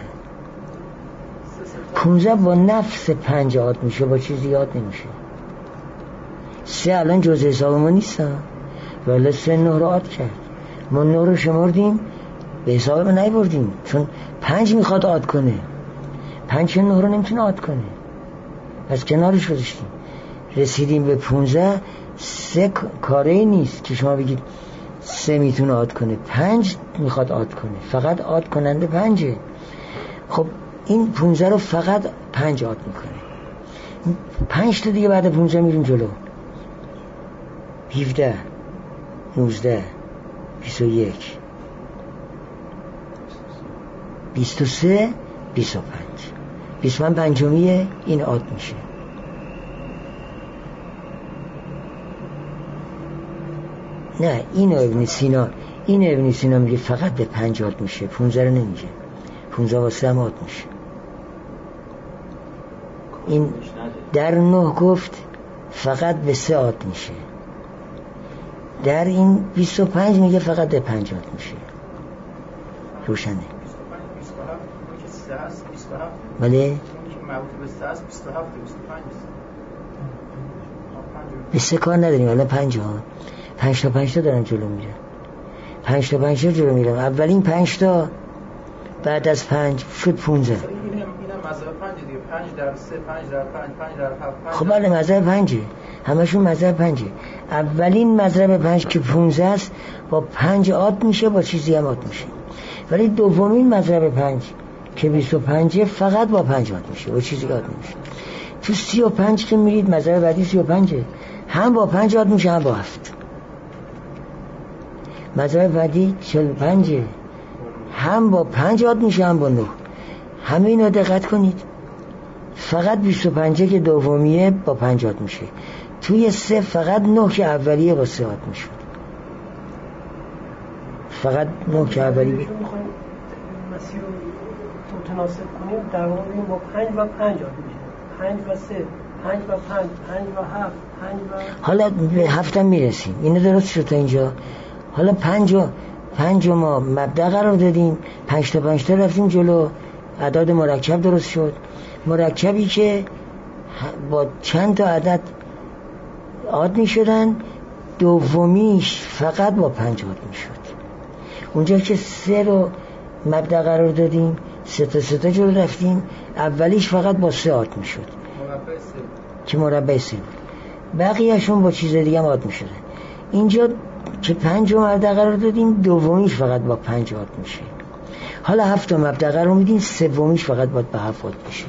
S1: پونزده با نفس پنج عاد میشه، با چیزی عاد نمیشه. سه الان جزء حساب ما نیست، ولی سه نه رو عاد کرد. ما نه رو شمردیم به حساب ما نیبردیم، چون پنج میخواد عاد کنه. پنج نه رو نمیتونه عاد کنه، از کنارش گذاشتیم. رسیدیم به پونزده. سه کاری نیست که شما بگید سه میتونه عاد کنه، پنج میخواد عاد کنه، فقط عاد کننده پنجه. خب این پونزده رو فقط پنج عاد میکنه. پنج تا دیگه بعد پونزده میریم جلو. هفده، نوزده، بیست و یک، بیست و سه، بیست و پنج. بیست و پنج پنجمیه، این عاد میشه. نه این ابن سینا این ابن سینا میگه فقط به پنج عاد میشه، پونزده رو نمیگه. پونزده واسه هم عاد میشه. این در نه گفت فقط به سه عاد میشه. در این بیست و پنج میگه فقط به پنج عاد میشه. روشنه؟ بله؟ به سه کار نداریم، الان پنج ها پنج تا پنج تا دارن جلو میرن. پنج تا پنج تا جلو میرن. اولین پنج تا بعد از پنج شد پونزه.
S3: اینم اینم مذهب پنج دیگه. پنج در سه، پنج در پنج، پنج در هفت.
S1: خب بله مذهب پنجه، همشون مذهب پنجه. اولین مذهب پنج که پونزه است با پنج عاد میشه، با چیزی هم عاد میشه. ولی دومین مذهب پنج که بیست و پنجه فقط با پنج عاد میشه، با چیزی عاد نمیشه. تو سی و پنج که میرید مذهب بعدی سی و پنجه، هم با پنج عاد میشه هم با هفت. مذهب بعدی چهل و پنجه، هم با پنج عاد میشه هم با نه. همه اینا دقت کنید. فقط بیست و پنجه که دومیه با پنج عاد میشه. توی سه فقط نه که اولیه با سه عاد میشه. فقط نه که اولیه
S2: مسیر رو متناسب کنیم، در واقع با پنج و پنج عاد میشه. پنج و سه، پنج و پنج، پنج و هفت، پنج و...
S1: حالا به هفتم میرسیم. اینو درست شد تا اینجا. حالا پنج و پنج و ما مبدأ قرار دادیم، پنج تا پنج تا رفتیم جلو. اعداد مرکب درست شد. مرکبی که با چند تا عدد عاد می شدن، دومیش فقط با پنج عاد می شد. اونجا که سه رو مبدأ قرار دادیم، سه تا سه تا جلو رفتیم، اولیش فقط با سه عاد می شد که مربع سه بود، بقیهشون با چیز دیگه هم عاد می شدن. اینجا که پنج رو مبدأ قرار دادیم، دومیش فقط با پنج عاد میشه. حالا هفت رو مبدأ قرار میدیم، سومیش فقط باید به هفت عاد بشه.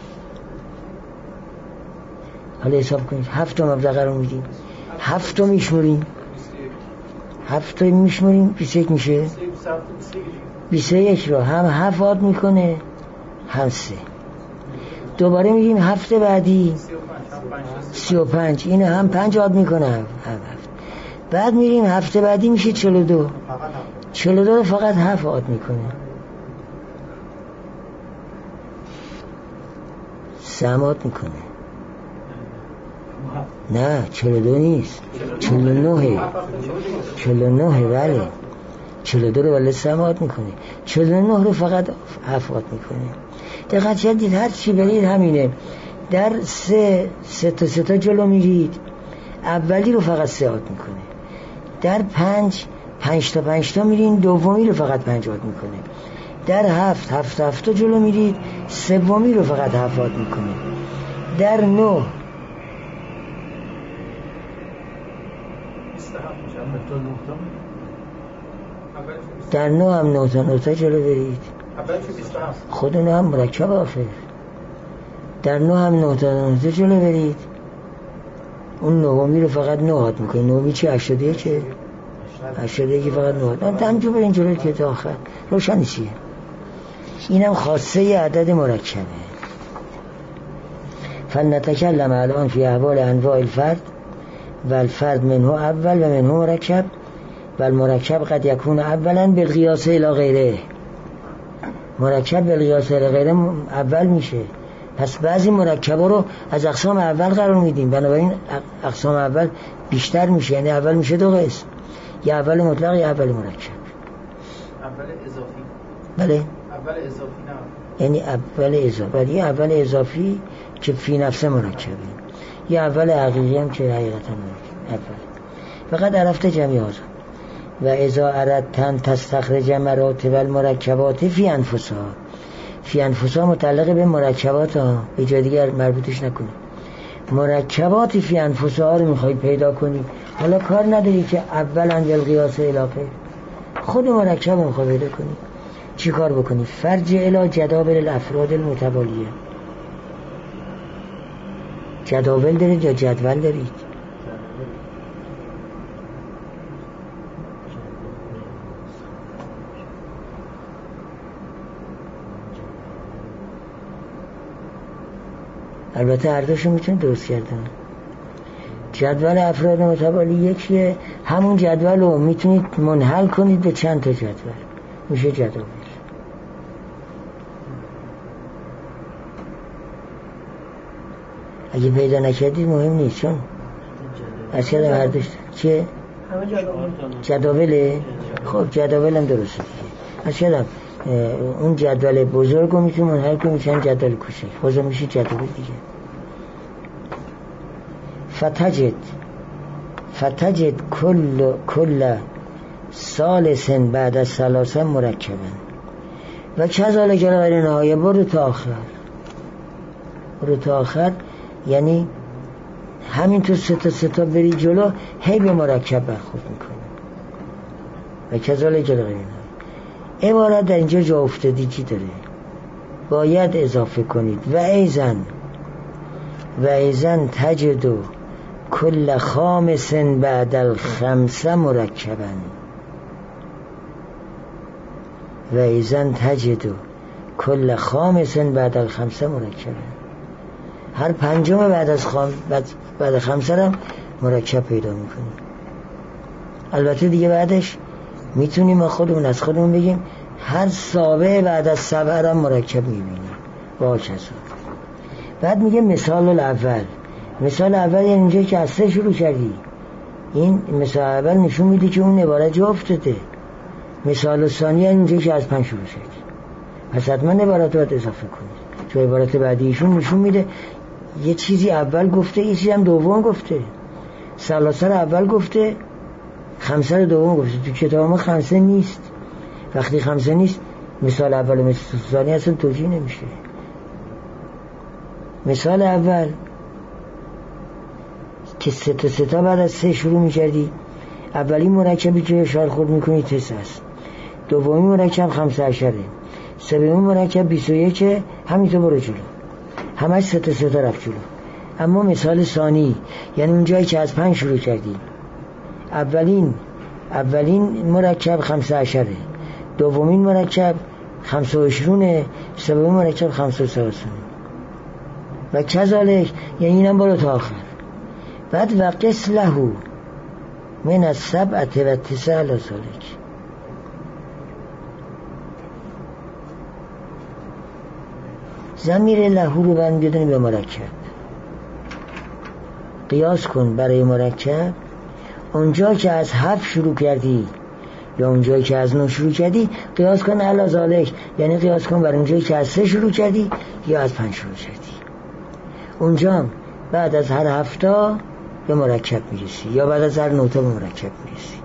S1: حالا حساب کنید، هفت رو مبدأ قرار میدیم، هفت رو میشموریم، هفت رو میشموریم، بیست و یک میشه. بیست و یک رو هم هفت عاد میکنه هم سه. دوباره میگیم هفت بعدی سی و پنج، اینه هم پنج عاد میکنه هم هفت. بعد میریم هفته بعدی میشه چهل و دو، چهل و دو رو فقط هفت عاد میکنه. سه عاد میکنه. نه چهل و دو نیست، چهل و نه. چهل و نه بله، چهل و دو رو ولی سه عاد میکنه، چهل و نه رو فقط هفت عاد میکنه. دقیقا چندید هر چی برید همینه. در سه سه تا سه تا جلو میرید، اولی رو فقط سه عاد میکنه. در پنج پنج تا پنج تا میرین، دومی رو فقط پنج عاد میکنه. در هفت هفت هفت تا جلو میرید، سومی رو فقط هفت عاد میکنه. در نه در نه هم نه تا نه تا جلو برید، خود نه هم مرکب آخر. در نه هم نه تا نه تا جلو برید، اون نهمی رو فقط نه عاد میکنه. نهمی چه؟ هشتاد و یک. هشتاد و یک فقط نه عاد. همجور برین جلوی که تا آخر روشن چیه. اینم خاصه عدد مرکبه. فلنتکلم الان فی احوال انواع الفرد و الفرد منه اول و منه مرکب و المرکب قد یکون اولا بالقیاس الی غیره. مرکب بالقیاس الی غیره اول میشه. پس بعضی مرکبا رو از اقسام اول قرار میدیم، بنابراین اقسام اول بیشتر میشه، یعنی اول میشه دو قسم، یا اول مطلق یا اول مرکب.
S3: اول اضافی.
S1: بله
S3: اول اضافی نه،
S1: یعنی اول اضافی، ولی اول اضافی که فی نفس مرکبه، یا اول حقیقی هم که حقیقتا مرکب. اول فقط عرفت جمعی آزم و اذا اردتن تستخرج مراتب المرکبات فی انفسها. فی انفسها متعلق به مرکبات ها، به جای دیگر مربوطش نکنی. مرکبات فی انفسها رو میخوای پیدا کنی، حالا کار نداری که اولا بالقیاس الاخر، خود مرکب رو میخوای پیدا کنی. چی کار بکنی؟ فرج الی جداول الافراد المتوالیه. جداول دارید یا جدول دارید؟ البته هر دوشون میتونید درست کردن. جدول افراد متوالی یکیه، همون جدول رو میتونید منحل کنید به چند تا جدول، میشه جدول. اگه پیدا نکردید مهم نیست، چون از کردم هر دوش چیه؟ جدوله. خب جدول هم درسته دیگه. از کردم اون جدول بزرگ رو میتونید منحل کنید چند جدول کوچک، بازم میشه جدول دیگه. فتجد فتجد کل کل ثالث بعد از ثلاثه مرکبا و کذالک غیر نهایه. برو تا آخر، برو تا آخر، یعنی همین تو سه تا سه تا بری جلو، هی به مرکب برخورد میکنه. و کذالک غیر نهایه. عبارت در اینجا جا افتادگی داره، باید اضافه کنید. و ایزن و ایزن تجدو کل خامس بعد الخمسه مرکبا و ایزن تجدو کل خامس بعد الخمسه مرکبا. هر پنجم بعد از خام بعد, بعد خمسه هم مرکب پیدا میکنیم. البته دیگه بعدش میتونیم ما خودمون از خودمون بگیم هر سابع بعد از سبع هم مرکب میبینیم با کسا. بعد میگه مثال الاول. مثال اول یعنی اینجا که از سه شروع کردی، این مثال اول نشون میده که اون عبارت جا افتاده. مثال ثانی یعنی اینجا که از پنج شروع کردی. پس حتما عبارات باید اضافه کنید، چون عبارات بعدیشون نشون میده یه چیزی اول گفته یه چیزی هم دوم گفته. ثلاثه رو اول گفته، خمسه رو دوم گفته. تو کتاب ما خمسه نیست. وقتی خمسه نیست مثال اول و مثال ثانی اصلا توجیه نمیشه. مثال اول که سه تا سه تا بعد از سه شروع میکردی، اولی مرکبی که اشاره خورد میکنی تس است، دومی مرکب خمسه عشره، سومی مرکب بیست و یک، همینطور برو جلو، همش سه تا سه تا رفت جلو. اما مثال ثانی یعنی اون جایی که از پنج شروع کردی، اولین اولین مرکب خمسه عشره، دومین مرکب خمسه و عشرونه، سومین مرکب خمسه و سلاسونه و کذالک، یعنی اینم برو تا آخر. بعد وقس لهو من از سبعت و تسع علی ذالک. ضمیر لهو رو برمی‌گردونی به مرکب. قیاس کن برای مرکب اونجا که از هفت شروع کردی یا اونجایی که از نه شروع کردی، قیاس کن علی ذالک، یعنی قیاس کن بر اونجایی که از سه شروع کردی یا از پنج شروع کردی. اونجا بعد از هر هفتا به مرکب میرسی یا بعد از هر نوتا به مرکب میرسی.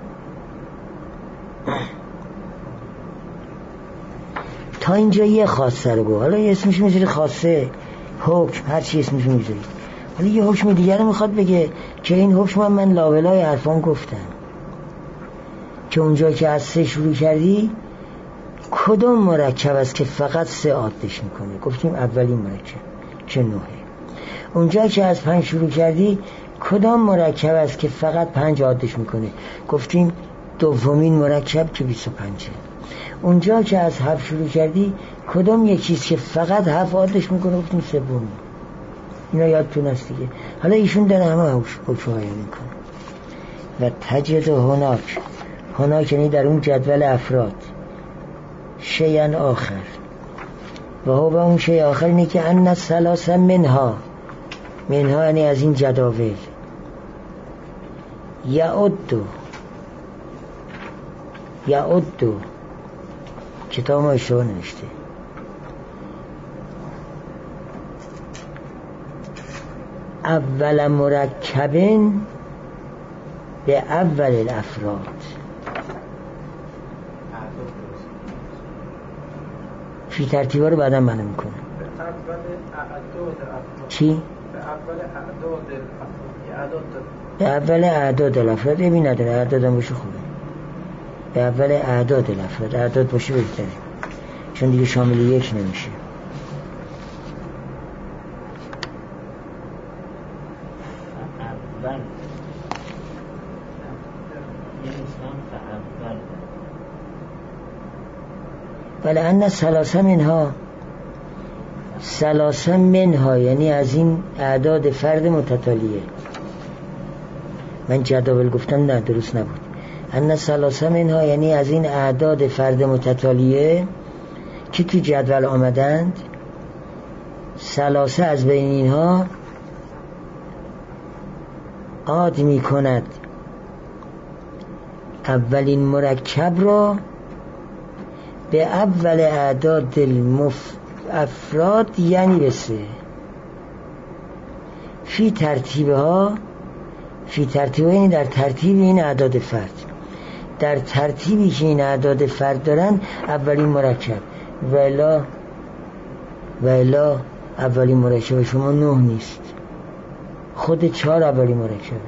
S1: تا اینجا یه خاصه رو گو. حالا یه اسمش میذاری خاصه، حکم، هر چی اسمش میذاری. حالا یه حکم دیگر رو میخواد بگه که این حکم هم من لاولای حرفان گفتم که اونجا که از سه شروع کردی کدوم مرکب است که فقط سه عادش میکنه؟ گفتیم اولین مرکب که نوه. اونجا که از پنج شروع کردی کدام مرکب است که فقط پنج عادش میکنه؟ گفتیم دومین مرکب که بیست و پنجه. اونجا که از هفت شروع کردی کدام یکیست که فقط هفت عادش میکنه؟ گفتیم سومی. اینا یادتون است دیگه. حالا ایشون داره همه حکم های میکنه. و تجد هناک، هناک یعنی در اون جدول افراد، شیئن آخر، و هو با اون شیء آخر اینه که ان الثلاث منها، منها یعنی از این جداول، یعدو یعدو کتاب ما اشتباه نوشته، اول مرکبن به اول الافراد. فی ترتیبا رو بعدا معلوم میکنم. چی؟
S3: به اول اعداد الافراد.
S1: به اول اعداد الافراد ببین نداره، اعداد هم باشه خوبه. به اول اعداد الافراد، اعداد باشه بهتره چون دیگه شامل یک نمیشه. اول ولی ان ثلاثه منها، ثلاثه منها یعنی از این اعداد فرد متتالیه. من جدول گفتم نه درست نبود. ان ثلاثه منها یعنی از این اعداد فرد متتالیه که تو جدول آمدند، ثلاثه از بین اینها عاد می کند اولین مرکب را به اول اعداد الافراد یعنی به سه. فی ترتیبها، فی ترتیبها یعنی در ترتیب این اعداد فرد، در ترتیبی که این اعداد فرد دارن اولین مرکب. و الا و الا اولین مرکب شما نه نیست، خود چهار اولین مرکبه،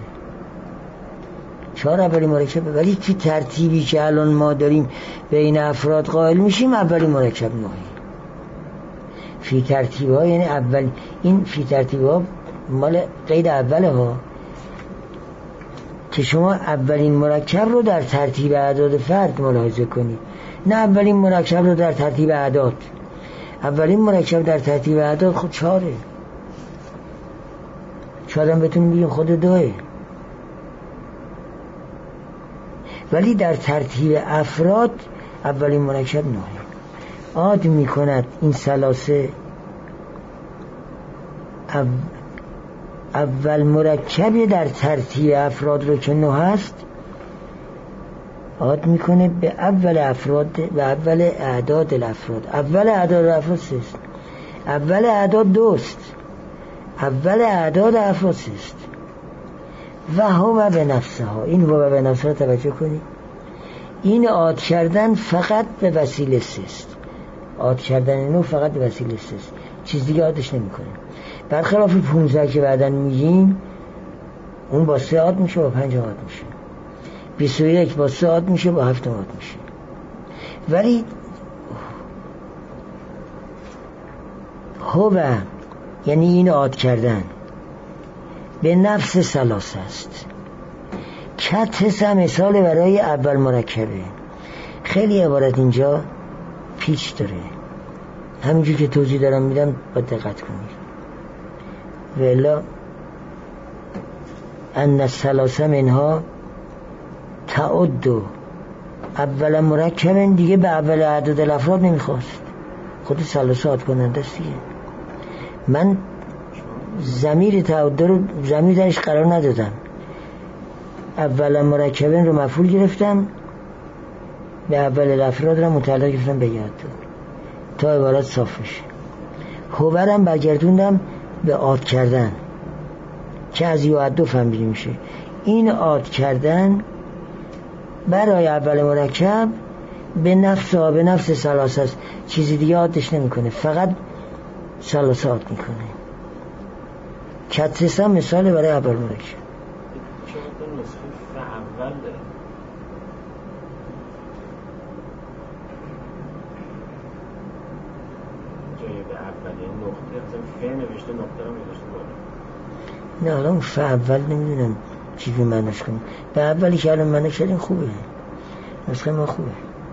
S1: چهار اولین مرکبه، ولی که ترتیبی که الان ما داریم بین افراد قائل میشیم اولین مرکب نهی. فی ترتیب ها یعنی اول، این فی ترتیب ها مال قید اوله ها که شما اولین مرکب رو در ترتیب اعداد فرد ملاحظه کنید، نه اولین مرکب رو در ترتیب اعداد. اولین مرکب در ترتیب اعداد خود چهاره، شاید هم بتونیم بگیم خود دوه، ولی در ترتیب افراد اولین مرکب نهی. عاد می کند این ثلاثه اول مرکب در ترتیب افراد رو که نه هست عاد میکنه به اول افراد، به اول اعداد الافراد. اول اعداد الافراد سیست، اول اعداد دوست، اول اعداد افراد سیست. و هو به نفسه ها، این هو به نفسه ها توجه کنید، این عاد کردن فقط به وسیله سیست، عاد کردن اینو فقط به وسیله سیست، چیز دیگه عادش نمی کنه. برخلاف پونزده که بعدن میگیم، اون با سه عاد میشه، با پنج عاد میشه. بیست و یک با سه عاد میشه، با هفت عاد میشه. ولی هو یعنی این عاد کردن به نفس ثلاث است. کتس مثال برای اول مرکبه. خیلی عبارت اینجا پیچ داره، همینجور که توضیح دارم میدم با دقت کنید. ولا ان الثلاثه منها تعد اول مرکب، دیگه به اول اعداد الافراد نمیخواست، خود ثلاثه عاد کننده است دیگه. من ضمیر تعد رو ضمیر درش قرار ندادم، اول مرکبین رو مفعول گرفتم، به اول الافراد رو متعلق گرفتم به یاد تا عبارت صاف بشه. هوبرم برگردوندم به عاد کردن که از یعدو فهمیده میشه. این عاد کردن برای اول مرکب به نفس ها به نفس ثلاثه است، چیزی دیگه عادش نمیکنه، فقط ثلاثه عاد میکنه. کتسا مثال برای اول مرکب.
S4: چون اون نسخه فاول داره جایی به اولین نقطه مثلا فه نوشته، نقطه رو نوشته بالا.
S1: نه الان فاول نمیدونم چی به معناش کنم. به اولی که الان معنی کردیم خوبه، نسخه ما خوبه.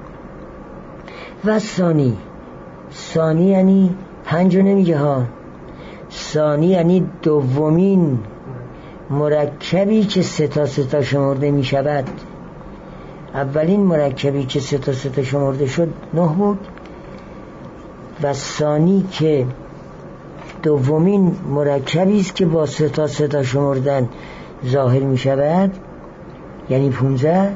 S1: و ثانی، ثانی یعنی پنج رو نمیگه ها، ثانی یعنی دومین مرکبی که سه تا سه تا شمرده می شود. اولین مرکبی که سه تا سه تا شمرده شد نه بود، و ثانی که دومین مرکبی است که با سه تا سه تا شمردن ظاهر می شود، یعنی پونزده.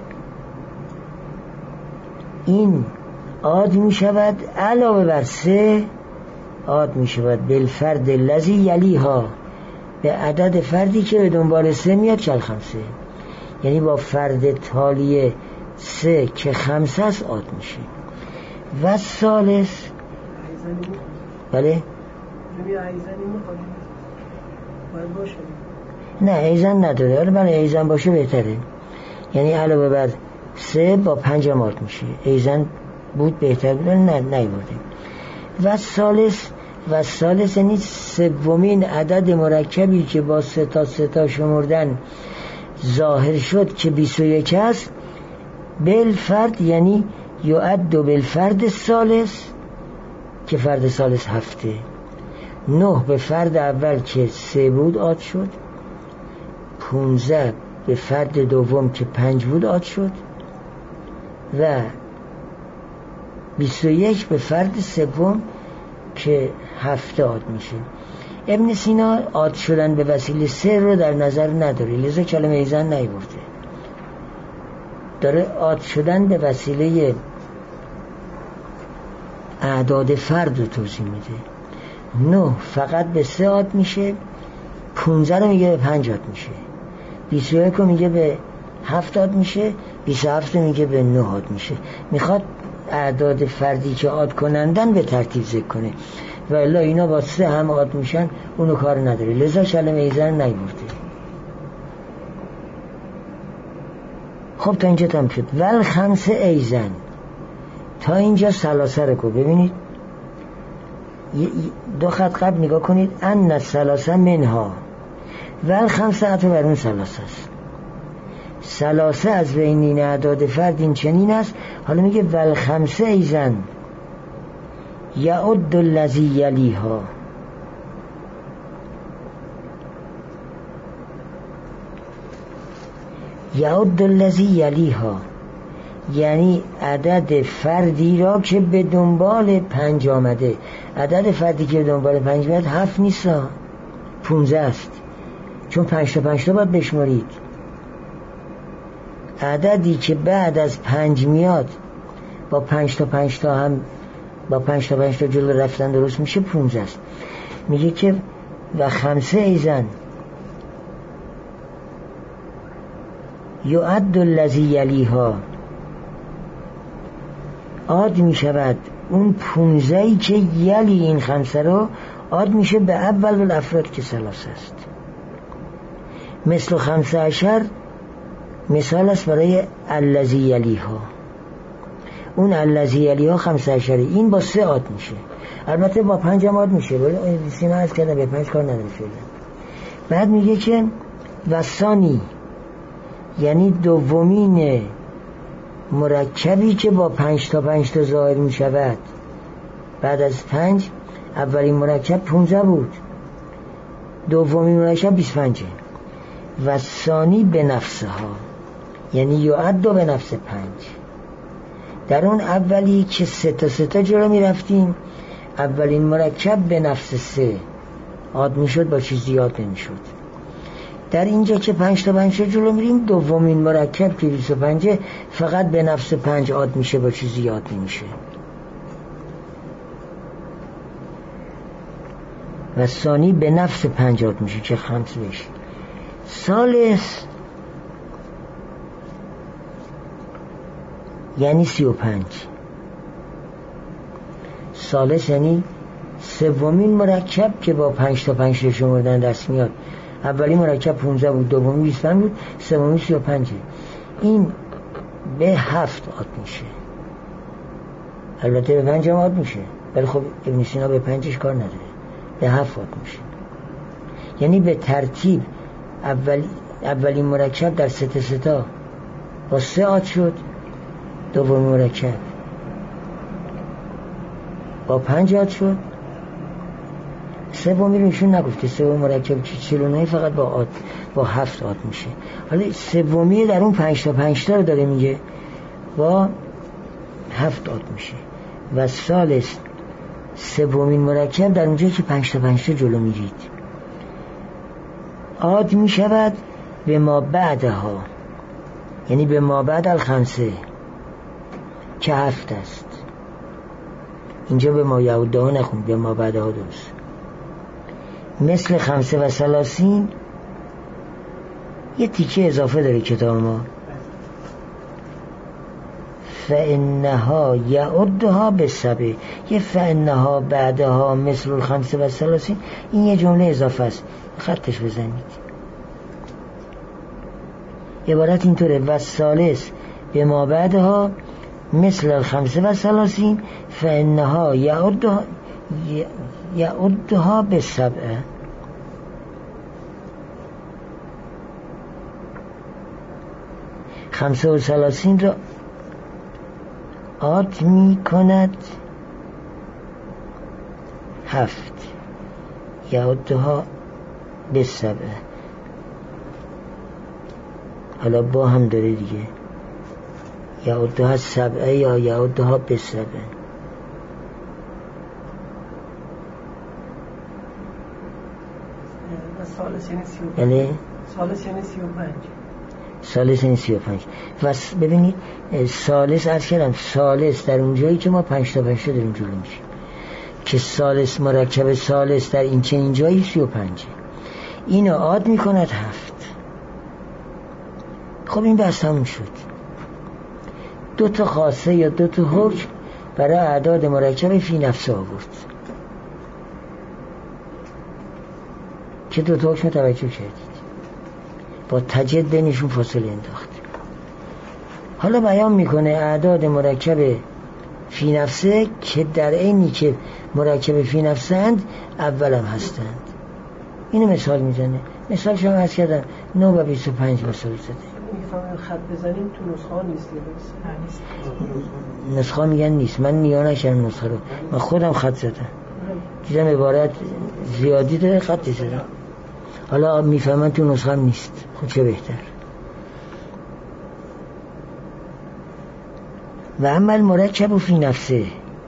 S1: این عاد می شود علاوه بر سه، عاد می شود بالفرد الذی یلیها، به عدد فردی که به دنبال سه میاد که الخمسه، یعنی با فرد تالی سه که خمسه است عاد میشه. و ثالث بله نه ایزن نداره، حالا من ایزن باشه بهتره، یعنی علاوه بر سه با پنج هم عاد میشه. ایزن بود بهتر بود، نه نیورده. و ثالث و ثالث یعنی سومین عدد مرکبی که با سه تا سه تا شمردن ظاهر شد که بیست و یک است. بالفرد یعنی یعد بالفرد ثالث که فرد ثالث هفته. نه به فرد اول که سه بود عاد شد، پونزده به فرد دوم که پنج بود عاد شد، و بیست و یک به فرد سوم که هفته عاد میشه. ابن سینا عاد شدن به وسیله سه رو در نظر نداره، لذا کلمه ایزن نیورده، داره عاد شدن به وسیله اعداد فرد رو توضیح میده. نه فقط به سه عاد میشه، پونزده رو میگه به پنج عاد میشه، بیست و یک رو میگه به هفت عاد میشه، بیست و هفت رو میگه به نه عاد میشه. میخواد اعداد فردی که عاد کنندن به ترتیب ذکر کنه، و الا اینا با سه هم عاد میشن، اونو کار نداره، لذا کلمه ایزن نیورده. خب تا اینجا تمام شد. ول خمسه ایزن، تا اینجا ثلاثه رو کو ببینید، دو خط قبل نگاه کنید. ان ثلاثه منها، ول خمسه عطا بر اون ثلاثه است. ثلاثه از بین این اعداد فرد این چنین است. حالا میگه ول خمسه ایزن یعد الذی یلیها، یعد الذی یلیها یعنی عدد فردی را که به دنبال پنج آمده. عدد فردی که به دنبال پنج آمده هفت نیست، پونزه است، چون پنج تا پنج تا باید بشمارید. عددی که بعد از پنج میاد با پنج تا پنج تا هم با پنج تا پنج تا جلو رفتن درست میشه پونزده است. میگه که و خمسه ایزن یعد الذی یلیها، عاد میشود اون پونزدهی که یلی این خمسه رو عاد میشه به اول بالافراد که سلاس است. مثل خمسه عشر مثال است برای الذی یلیها، اون الذی یلیها خمسه عشره، این با سه عاد میشه، البته با پنج هم عاد میشه ولی سیما از کنه به پنج کار نداره فعلا. بعد میگه که وثانی یعنی دومین مرکبی که با پنج تا پنج تا ظاهر میشود بعد از پنج، اولین مرکب پونزده بود، دومین مرکب بیست و پنجه. و ثانی به نفسه ها یعنی یعد به نفس پنج. در اون اولی که سه تا سه تا جلو می رفتیم اولین مرکب به نفس سه عاد می شد، با چیز زیاد نمی شد. در اینجا که پنج تا پنج تا جلو میریم دومین مرکب که بیست و پنجه فقط به نفس پنج عاد میشه، با چیز زیاد نمیشه. و ثانی به نفس پنج عاد میشه که خمس بشه. ثالث یعنی سی و پنج. ثالث یعنی سومین مرکب که با پنج تا پنج تا شمردن دست میاد. اولی مرکب پونزده بود، دومی بیست و پنج بود، سومی سی و پنجه. این به هفت عاد میشه، البته به پنج هم عاد میشه ولی خب ابن سینا به پنجش کار نداره، به هفت عاد میشه. یعنی به ترتیب اولی اولین مرکب در سه تا سه تا با سه عاد شد، دومی مرکب با پنج عاد شد، سومی رو ایشون نگفته، سومی مرکب که چلونه فقط با عاد با هفت عاد میشه. حالا سومی در اون پنج تا پنج تا رو داره میگه با هفت عاد میشه. و ثالث سومین مرکب در اونجا که پنج تا پنج تا جلو میرید عاد میشود به ما بعدها، یعنی به ما بعد الخمسه که هفت است. اینجا به ما یعوده ها نخون، به ما بعدها درست. مثل خمسه و سلاسین یه تیکه اضافه داره کتاب ما، فانها یعدها بالسبع، یه فانها بعدها مثل الخمسه و سلاسین، این یه جمله اضافه است، خطش بزنید. عبارت اینطوره: و ثالث به ما بعدها مثل الخمسه و سلاسین فانها یعدها یعدها بالسبع. خمسه و سلاسین را عاد می کند هفت، یعدها بالسبع. حالا با هم داره دیگه، یعدها سبعه یا یعدها بالسبع.
S2: سالس یعنی سی و پنج.
S1: یعنی
S2: سالس یعنی سی و پنج.
S1: سالس یعنی سی و پنج. و ببینید سالس عرض کردم، سالس در اون جایی که ما پنج تا پنج تا داریم جلو میشیم که سالس مرکب سالس در این چنین جایی سی و پنجه، اینو عاد میکند هفت. خب این بحث همون شد. دو تا خاصه یا دو تا حکم برای اعداد مرکب فی نفسه آورد که دو تا حکم توجه کردید، با تجد بینشون فاصله انداخت. حالا بیان میکنه اعداد مرکب فی نفسه که در اینی که مرکب فی نفسه اند اولم هستند. اینو مثال میزنه. مثال شما عرض کردم نه و بیست و پنج مثال زده.
S2: میخوام خط بزنیم تو نسخه ها نیست.
S1: نسخه میگن نیست، من نیا نکردم نسخه رو، من خودم خط زدم، دیدم عبارت زیادی داره خطی زدم. حالا میفهمن تو نسخه هم نیست، خود چه بهتر. و عمل مرکب فی نفسه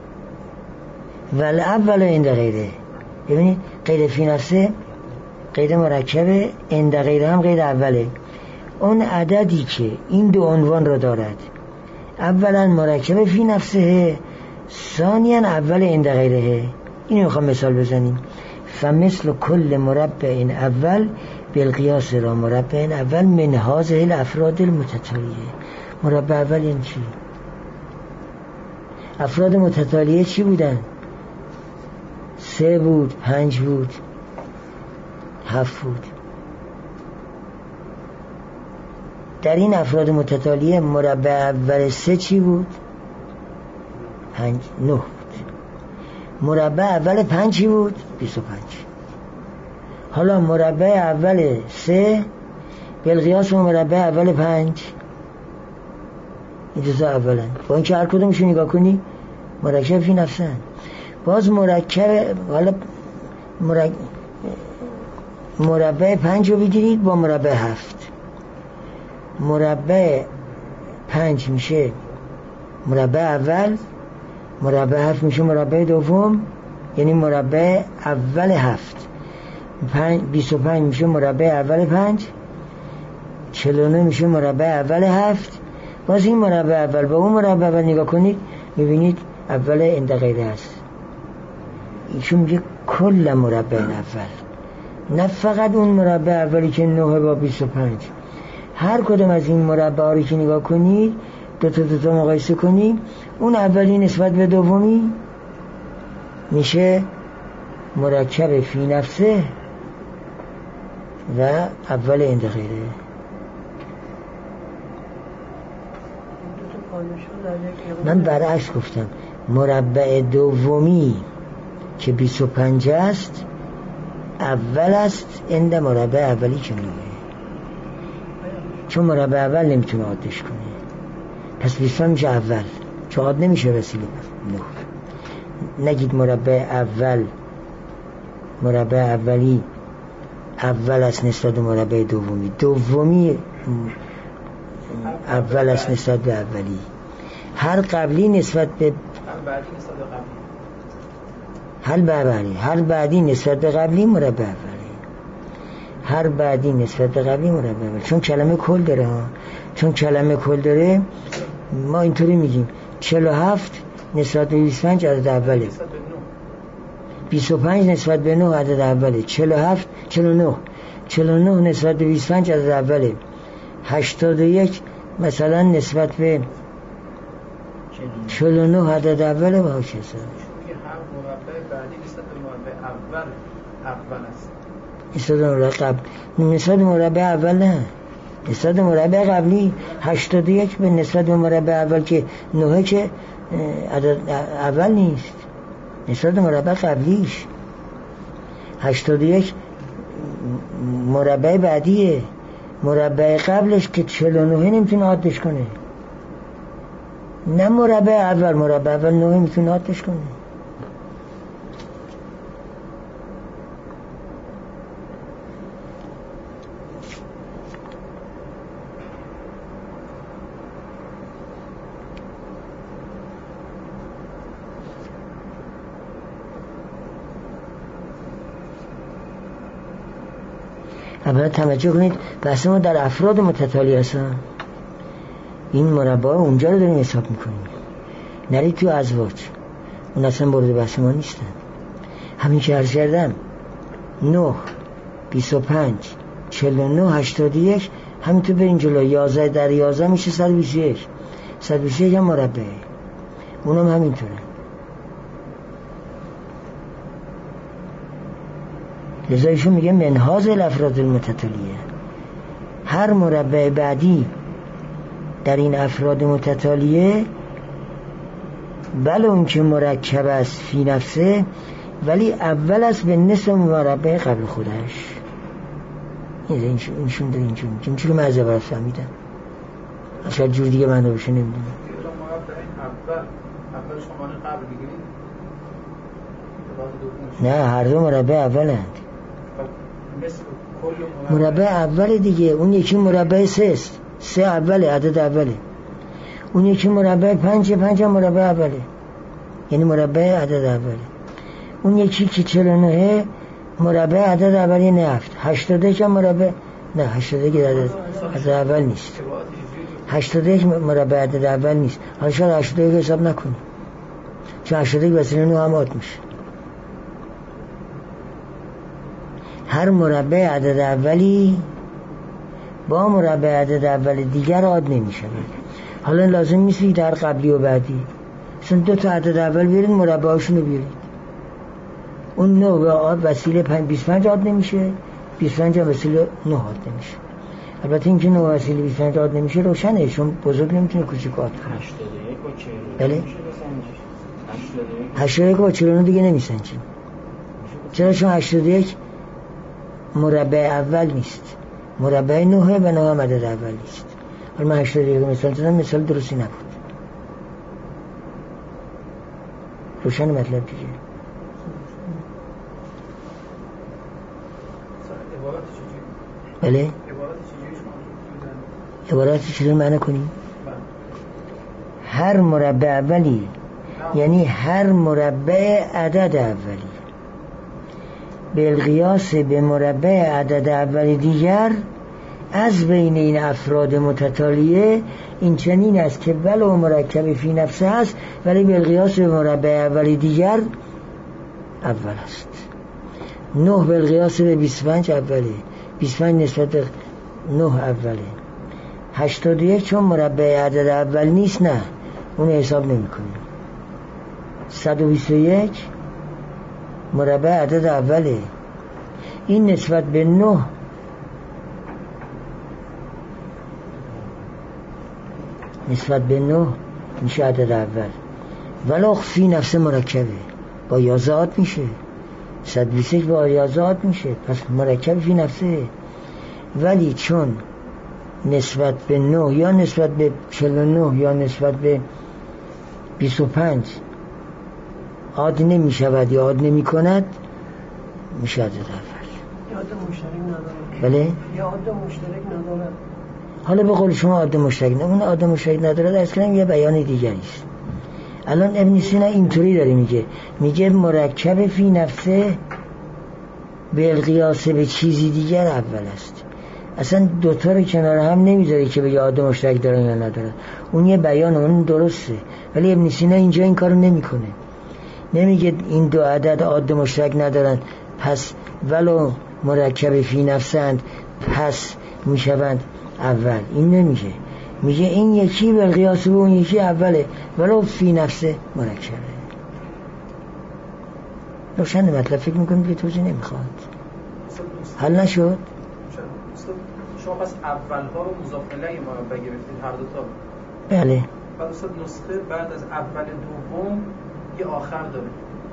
S1: ول اول عند غیره. ببینید غیر فی نفسه غیر مرکبه، عند غیره هم غیر اوله. اون عددی که این دو عنوان را دارد، اولا مرکب فی نفسه، ثانیا اول عند غیره. اینو میخوام مثال بزنیم. فمثل کل مربع اول بالقیاس را مربع اول من هذه الافراد المتتالیه. مربع اول یعنی چی؟ افراد متتالیه چی بودن؟ سه بود، پنج بود، هفت بود. در این افراد متتالیه مربع اول سه چی بود؟ پنج، نه بود. مربع اول پنج چی بود؟ بیست و پنج. حالا مربع اول سه بالقیاس مربع اول پنج، این دوتا اولا با اینکه هر کدومشو نگاه کنی مرکب فی نفسن. باز مرکب، حالا مرکب مربع پنج رو بگیرید با مربع هفت، مربع پنج میشه مربع اول، مربع هفت میشه مربع دوم، یعنی مربع اول هفت. بیست و پنج میشه مربع اول پنج، چهل و نه میشه مربع اول هفت. باز این مربع اول با اون مربع اول نگاه کنید میبینید اول عند غیره هست. ایشون میگه کل مربع اول، نه فقط اون مربع اولی که نه با بیست و پنج. هر کدوم از این مربع ها رو که نگاه کنید دو تا دو تا مقایسه کنید، اون اولی نسبت به دومی میشه مرکب فی نفسه و اول عند غیره. من برعکس گفتم، مربع دومی که بیست و پنج است اول است عند مربع اولی که نوعه، چون مربع اول نمیتونه عادش کنه، پس بیست و پنج میشه اول، چون عاد نمیشه وسیله نه. نگید مربع اول مربع اولی اول است نسبت به مربع دومی، دومی اول است نسبت به اولی. هر قبلی نسبت به هر بعدی هر بعدی نسبت به قبلی مربع اولی، هر بعدی نسبت به قبلی مربع اولی. چون کلمه کل داره ها، چون کلمه کل داره ما اینطوری میگیم چهل و هفت نسبت به بیست و پنج عدد اوله، بیست و پنج نسبت به نه عدد اوله، چهل و هفت چهل و نه چهل و نه نسبت به بیست و پنج عدد اوله، هشتاد و یک مثلا نسبت به چهل و نه عدد اوله و هاش هست.
S3: هر مربع بعدی نسبت به مربع اول اول است.
S1: نسبت به مربع قبل، نسبت به مربع اول نه، نسبت به مربع قبلی. هشتاد و یک به نسبت به مربع اول که نه که عدد اول نیست، نسبت به مربع قبلیش. هشتاد و یک مربع بعدیه، مربع قبلش که چهل و نه نمیتونه عادش کنه، نه مربع اول، مربع اول نه میتونه عادش کنه. اولا توجه کنید بحث ما در افراد متتالی هستن، این مربع اونجا رو داریم حساب میکنیم، نرید تو ازواج، اون اصلا برده بحث ما نیستن. همین که عرض کردم نه بیست و پنج چهل و نه هشتاد و یک، همین تو برین جلو، یازده در یازده میشه صد و بیست و یک، صد و بیست و یک هم مربعه، اونم همینطوره. لذا ایشون میگه منهاز الافراد المتتالیه، هر مربع بعدی در این افراد متتالیه بله اون که مرکب است فی نفسه، ولی اول است به نصف مربع قبل خودش. این اینشون داره اینجور میگه، اینجور من از اول فهمیدم، اصلا جور دیگه من رو بشه نمیدونم.
S3: اول شما قبل بگیرید
S1: نه، هر دو مربع اولند. مربع اول دیگه، اون یکی مربع سه است، سه اوله، عدد اوله. اون یکی مربع پنج، پنج هم مربع اوله، یعنی مربع عدد اوله. اون یکی که چهل و نه مربع عدد اولی نفت، هشتاد و یک هم مربع نه هشتاد و یک عدد عدد اول نیست. هشتاد و یک مربع عدد اول نیست. حالا شاید هشتاد و یک حساب نکنی چون هشتاد و یک وسیله نه هم عاد میشه. هر مربع عدد اولی با مربع عدد اول دیگر عاد نمیشه. حالا لازم نیست در قبلی و بعدی اصلا دو تا عدد اول بیارید مربعاشون رو بیارید. اون نه و عاد وسیله بیست و پنج عاد نمیشه، بیست و پنج هم وسیله نه عاد نمیشه. البته اینکه نه وسیله بیست و پنج عاد نمیشه روشنه چون بزرگ نمیتونه کوچیک عاد کنه.
S4: هشتاد و یک و چهل
S1: بله هشتاد و یک و چهل و نه دیگه نمیسنجیم. چرا؟ چون هشتاد و یک مربع اول نیست، مربع نهه و نه هم عدد اول نیست. حالا من هشتاد و یک مثال زدم، مثال درستی نبود. روشن مطلب دیگه. بله عبارت چجوری معنی کنیم؟ هر مربع اولی یعنی هر مربع عدد اولی بالقیاس به مربع عدد اولی دیگر از بین این افراد متتالیه این چنین است که ولو مرکب فی نفسه است ولی بالقیاس به مربع اولی دیگر اول است. نه بالقیاس به بیست و پنج اوله، بیست و پنج نسبت به نه اوله. هشتاد و یک چون مربع عدد اول نیست نه اون حساب نمی کنیم. صد و بیست و یک مربع عدد اوله، این نسبت به نه نسبت به نه میشه عدد اول ولو فی نفس مرکبه با یازاد میشه. صد و بیست و یک با یازاد میشه پس مرکب فی نفسه. ولی چون نسبت به نه یا نسبت به چهل و نه یا نسبت به بیست و پنج عاد نمی شود یا عاد نمی کند میشه عدد اول.
S2: عاد مشترک نداره.
S1: بله؟
S2: یا عاد مشترک نداره.
S1: حالا به قول شما عاد مشترک نداره. اون عاد مشترک نداره درست کنم یه بیان دیگری است. الان ابن سینا اینطوری داره میگه میگه مرکب فی نفسه به القیاس به چیزی دیگر اول است. اصلا دوتا رو کنار هم نمیذاره که بگه عاد مشترک دارن یا ندارن. اون یه بیان اون درسته ولی ابن سینا اینجا این کارو نمیکنه. نمیگه این دو عدد عاد مشترک ندارن پس ولو مرکب فی نفسند پس میشوند اول. این نمیگه، میگه این یکی به قیاس به اون یکی اوله ولو فی نفسه مرکبه. روشن مطلب فکر میکنم که توضیح نمیخواد. حل نشد؟
S3: شما پس اول ها رو مضاف الیه مربع گرفتید هر دو تا.
S1: بله.
S3: بعد اصلا نسخه بعد از اول دوم یه آخر داره.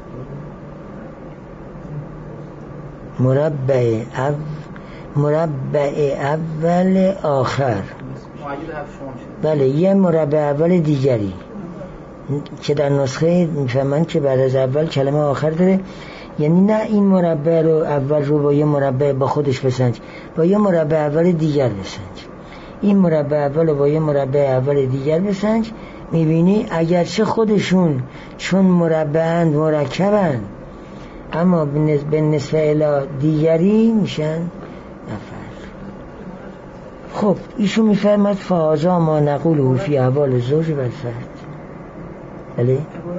S1: مربع اول مربع اول آخر.
S3: معید حرف شما میشه.
S1: بله یه مربع اول دیگری که در نسخه میفهمن که بعد از اول کلمه آخر داره. یعنی نه این مربع رو اول رو با یه مربع با خودش بسنج، با یه مربع اول دیگر بسنج. این مربع اول رو با یه مربع اول دیگر بسنج، میبینی اگرچه خودشون چون مربعند مرکبند اما به نسبه الی دیگری میشن نفر. خب ایشون میفرمد فازا ما نقوله فی احوال زوج و الفرد. بله؟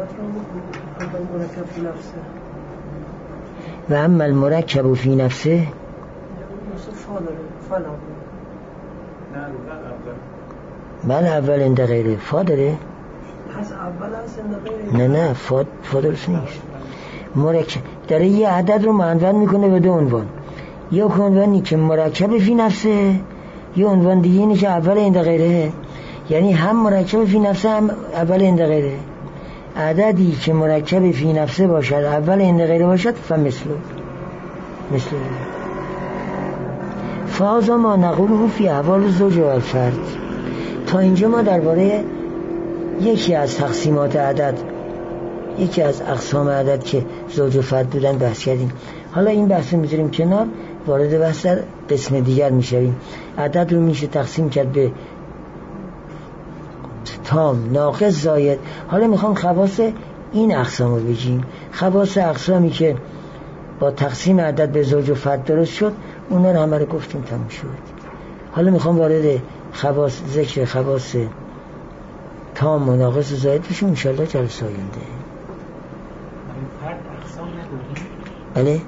S1: و اما المرکب فی نفسه بله اول اند غیره فا داره؟ نه نه فا, فا درست نیست. مرکب داره یه عدد رو معنون میکنه به دو عنوان. یه عنوانی که مرکب فی نفسه، یه عنوان دیگه اینه که اول اند غیره، یعنی هم مرکب فی نفسه هم اول اند غیره. عددی که مرکب فی نفسه باشد اول اند غیره باشد فمثلو مثل فازا ما نقوله فی احوال زوج و الفرد. تا اینجا ما درباره یکی از تقسیمات عدد، یکی از اقسام عدد که زوج و فرد بودن بحث کردیم. حالا این بحث رو میذاریم کنار، وارد بحث در قسم دیگر میشویم. عدد رو میشه تقسیم کرد به تام، ناقص، زاید. حالا میخوام خواص این اقسام رو بگیم. خواص اقسامی که با تقسیم عدد به زوج و فرد درست شد اونا رو همه رو گفتیم تموم شد. حالا میخوام وارد خواص ذکر خواص تام و ناقص و زائد بشیم انشالله جلسه آینده.
S4: فرد اقسام نداریم؟
S1: بله؟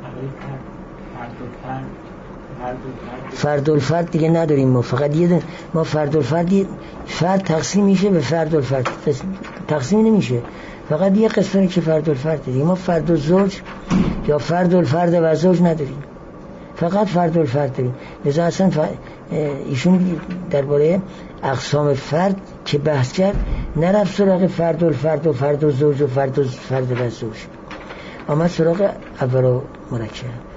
S1: فرد الفرد دیگه نداریم ما، فقط یه دن... ما فرد الفردی فرد تقسیم میشه به فرد الفرد تقسیم نمیشه، فقط یه قسمتی که فرد الفرد دیگه. ما فرد الزوج یا فرد الفرد و زوج نداریم، فقط فرد الفرد داریم. لذا اصلا ف... ایشون درباره اقسام فرد که بحث کرد نرفت سراغ فرد الفرد و فرد الزوج و فرد الفرد و زوج، آمد سراغ اول مرکب.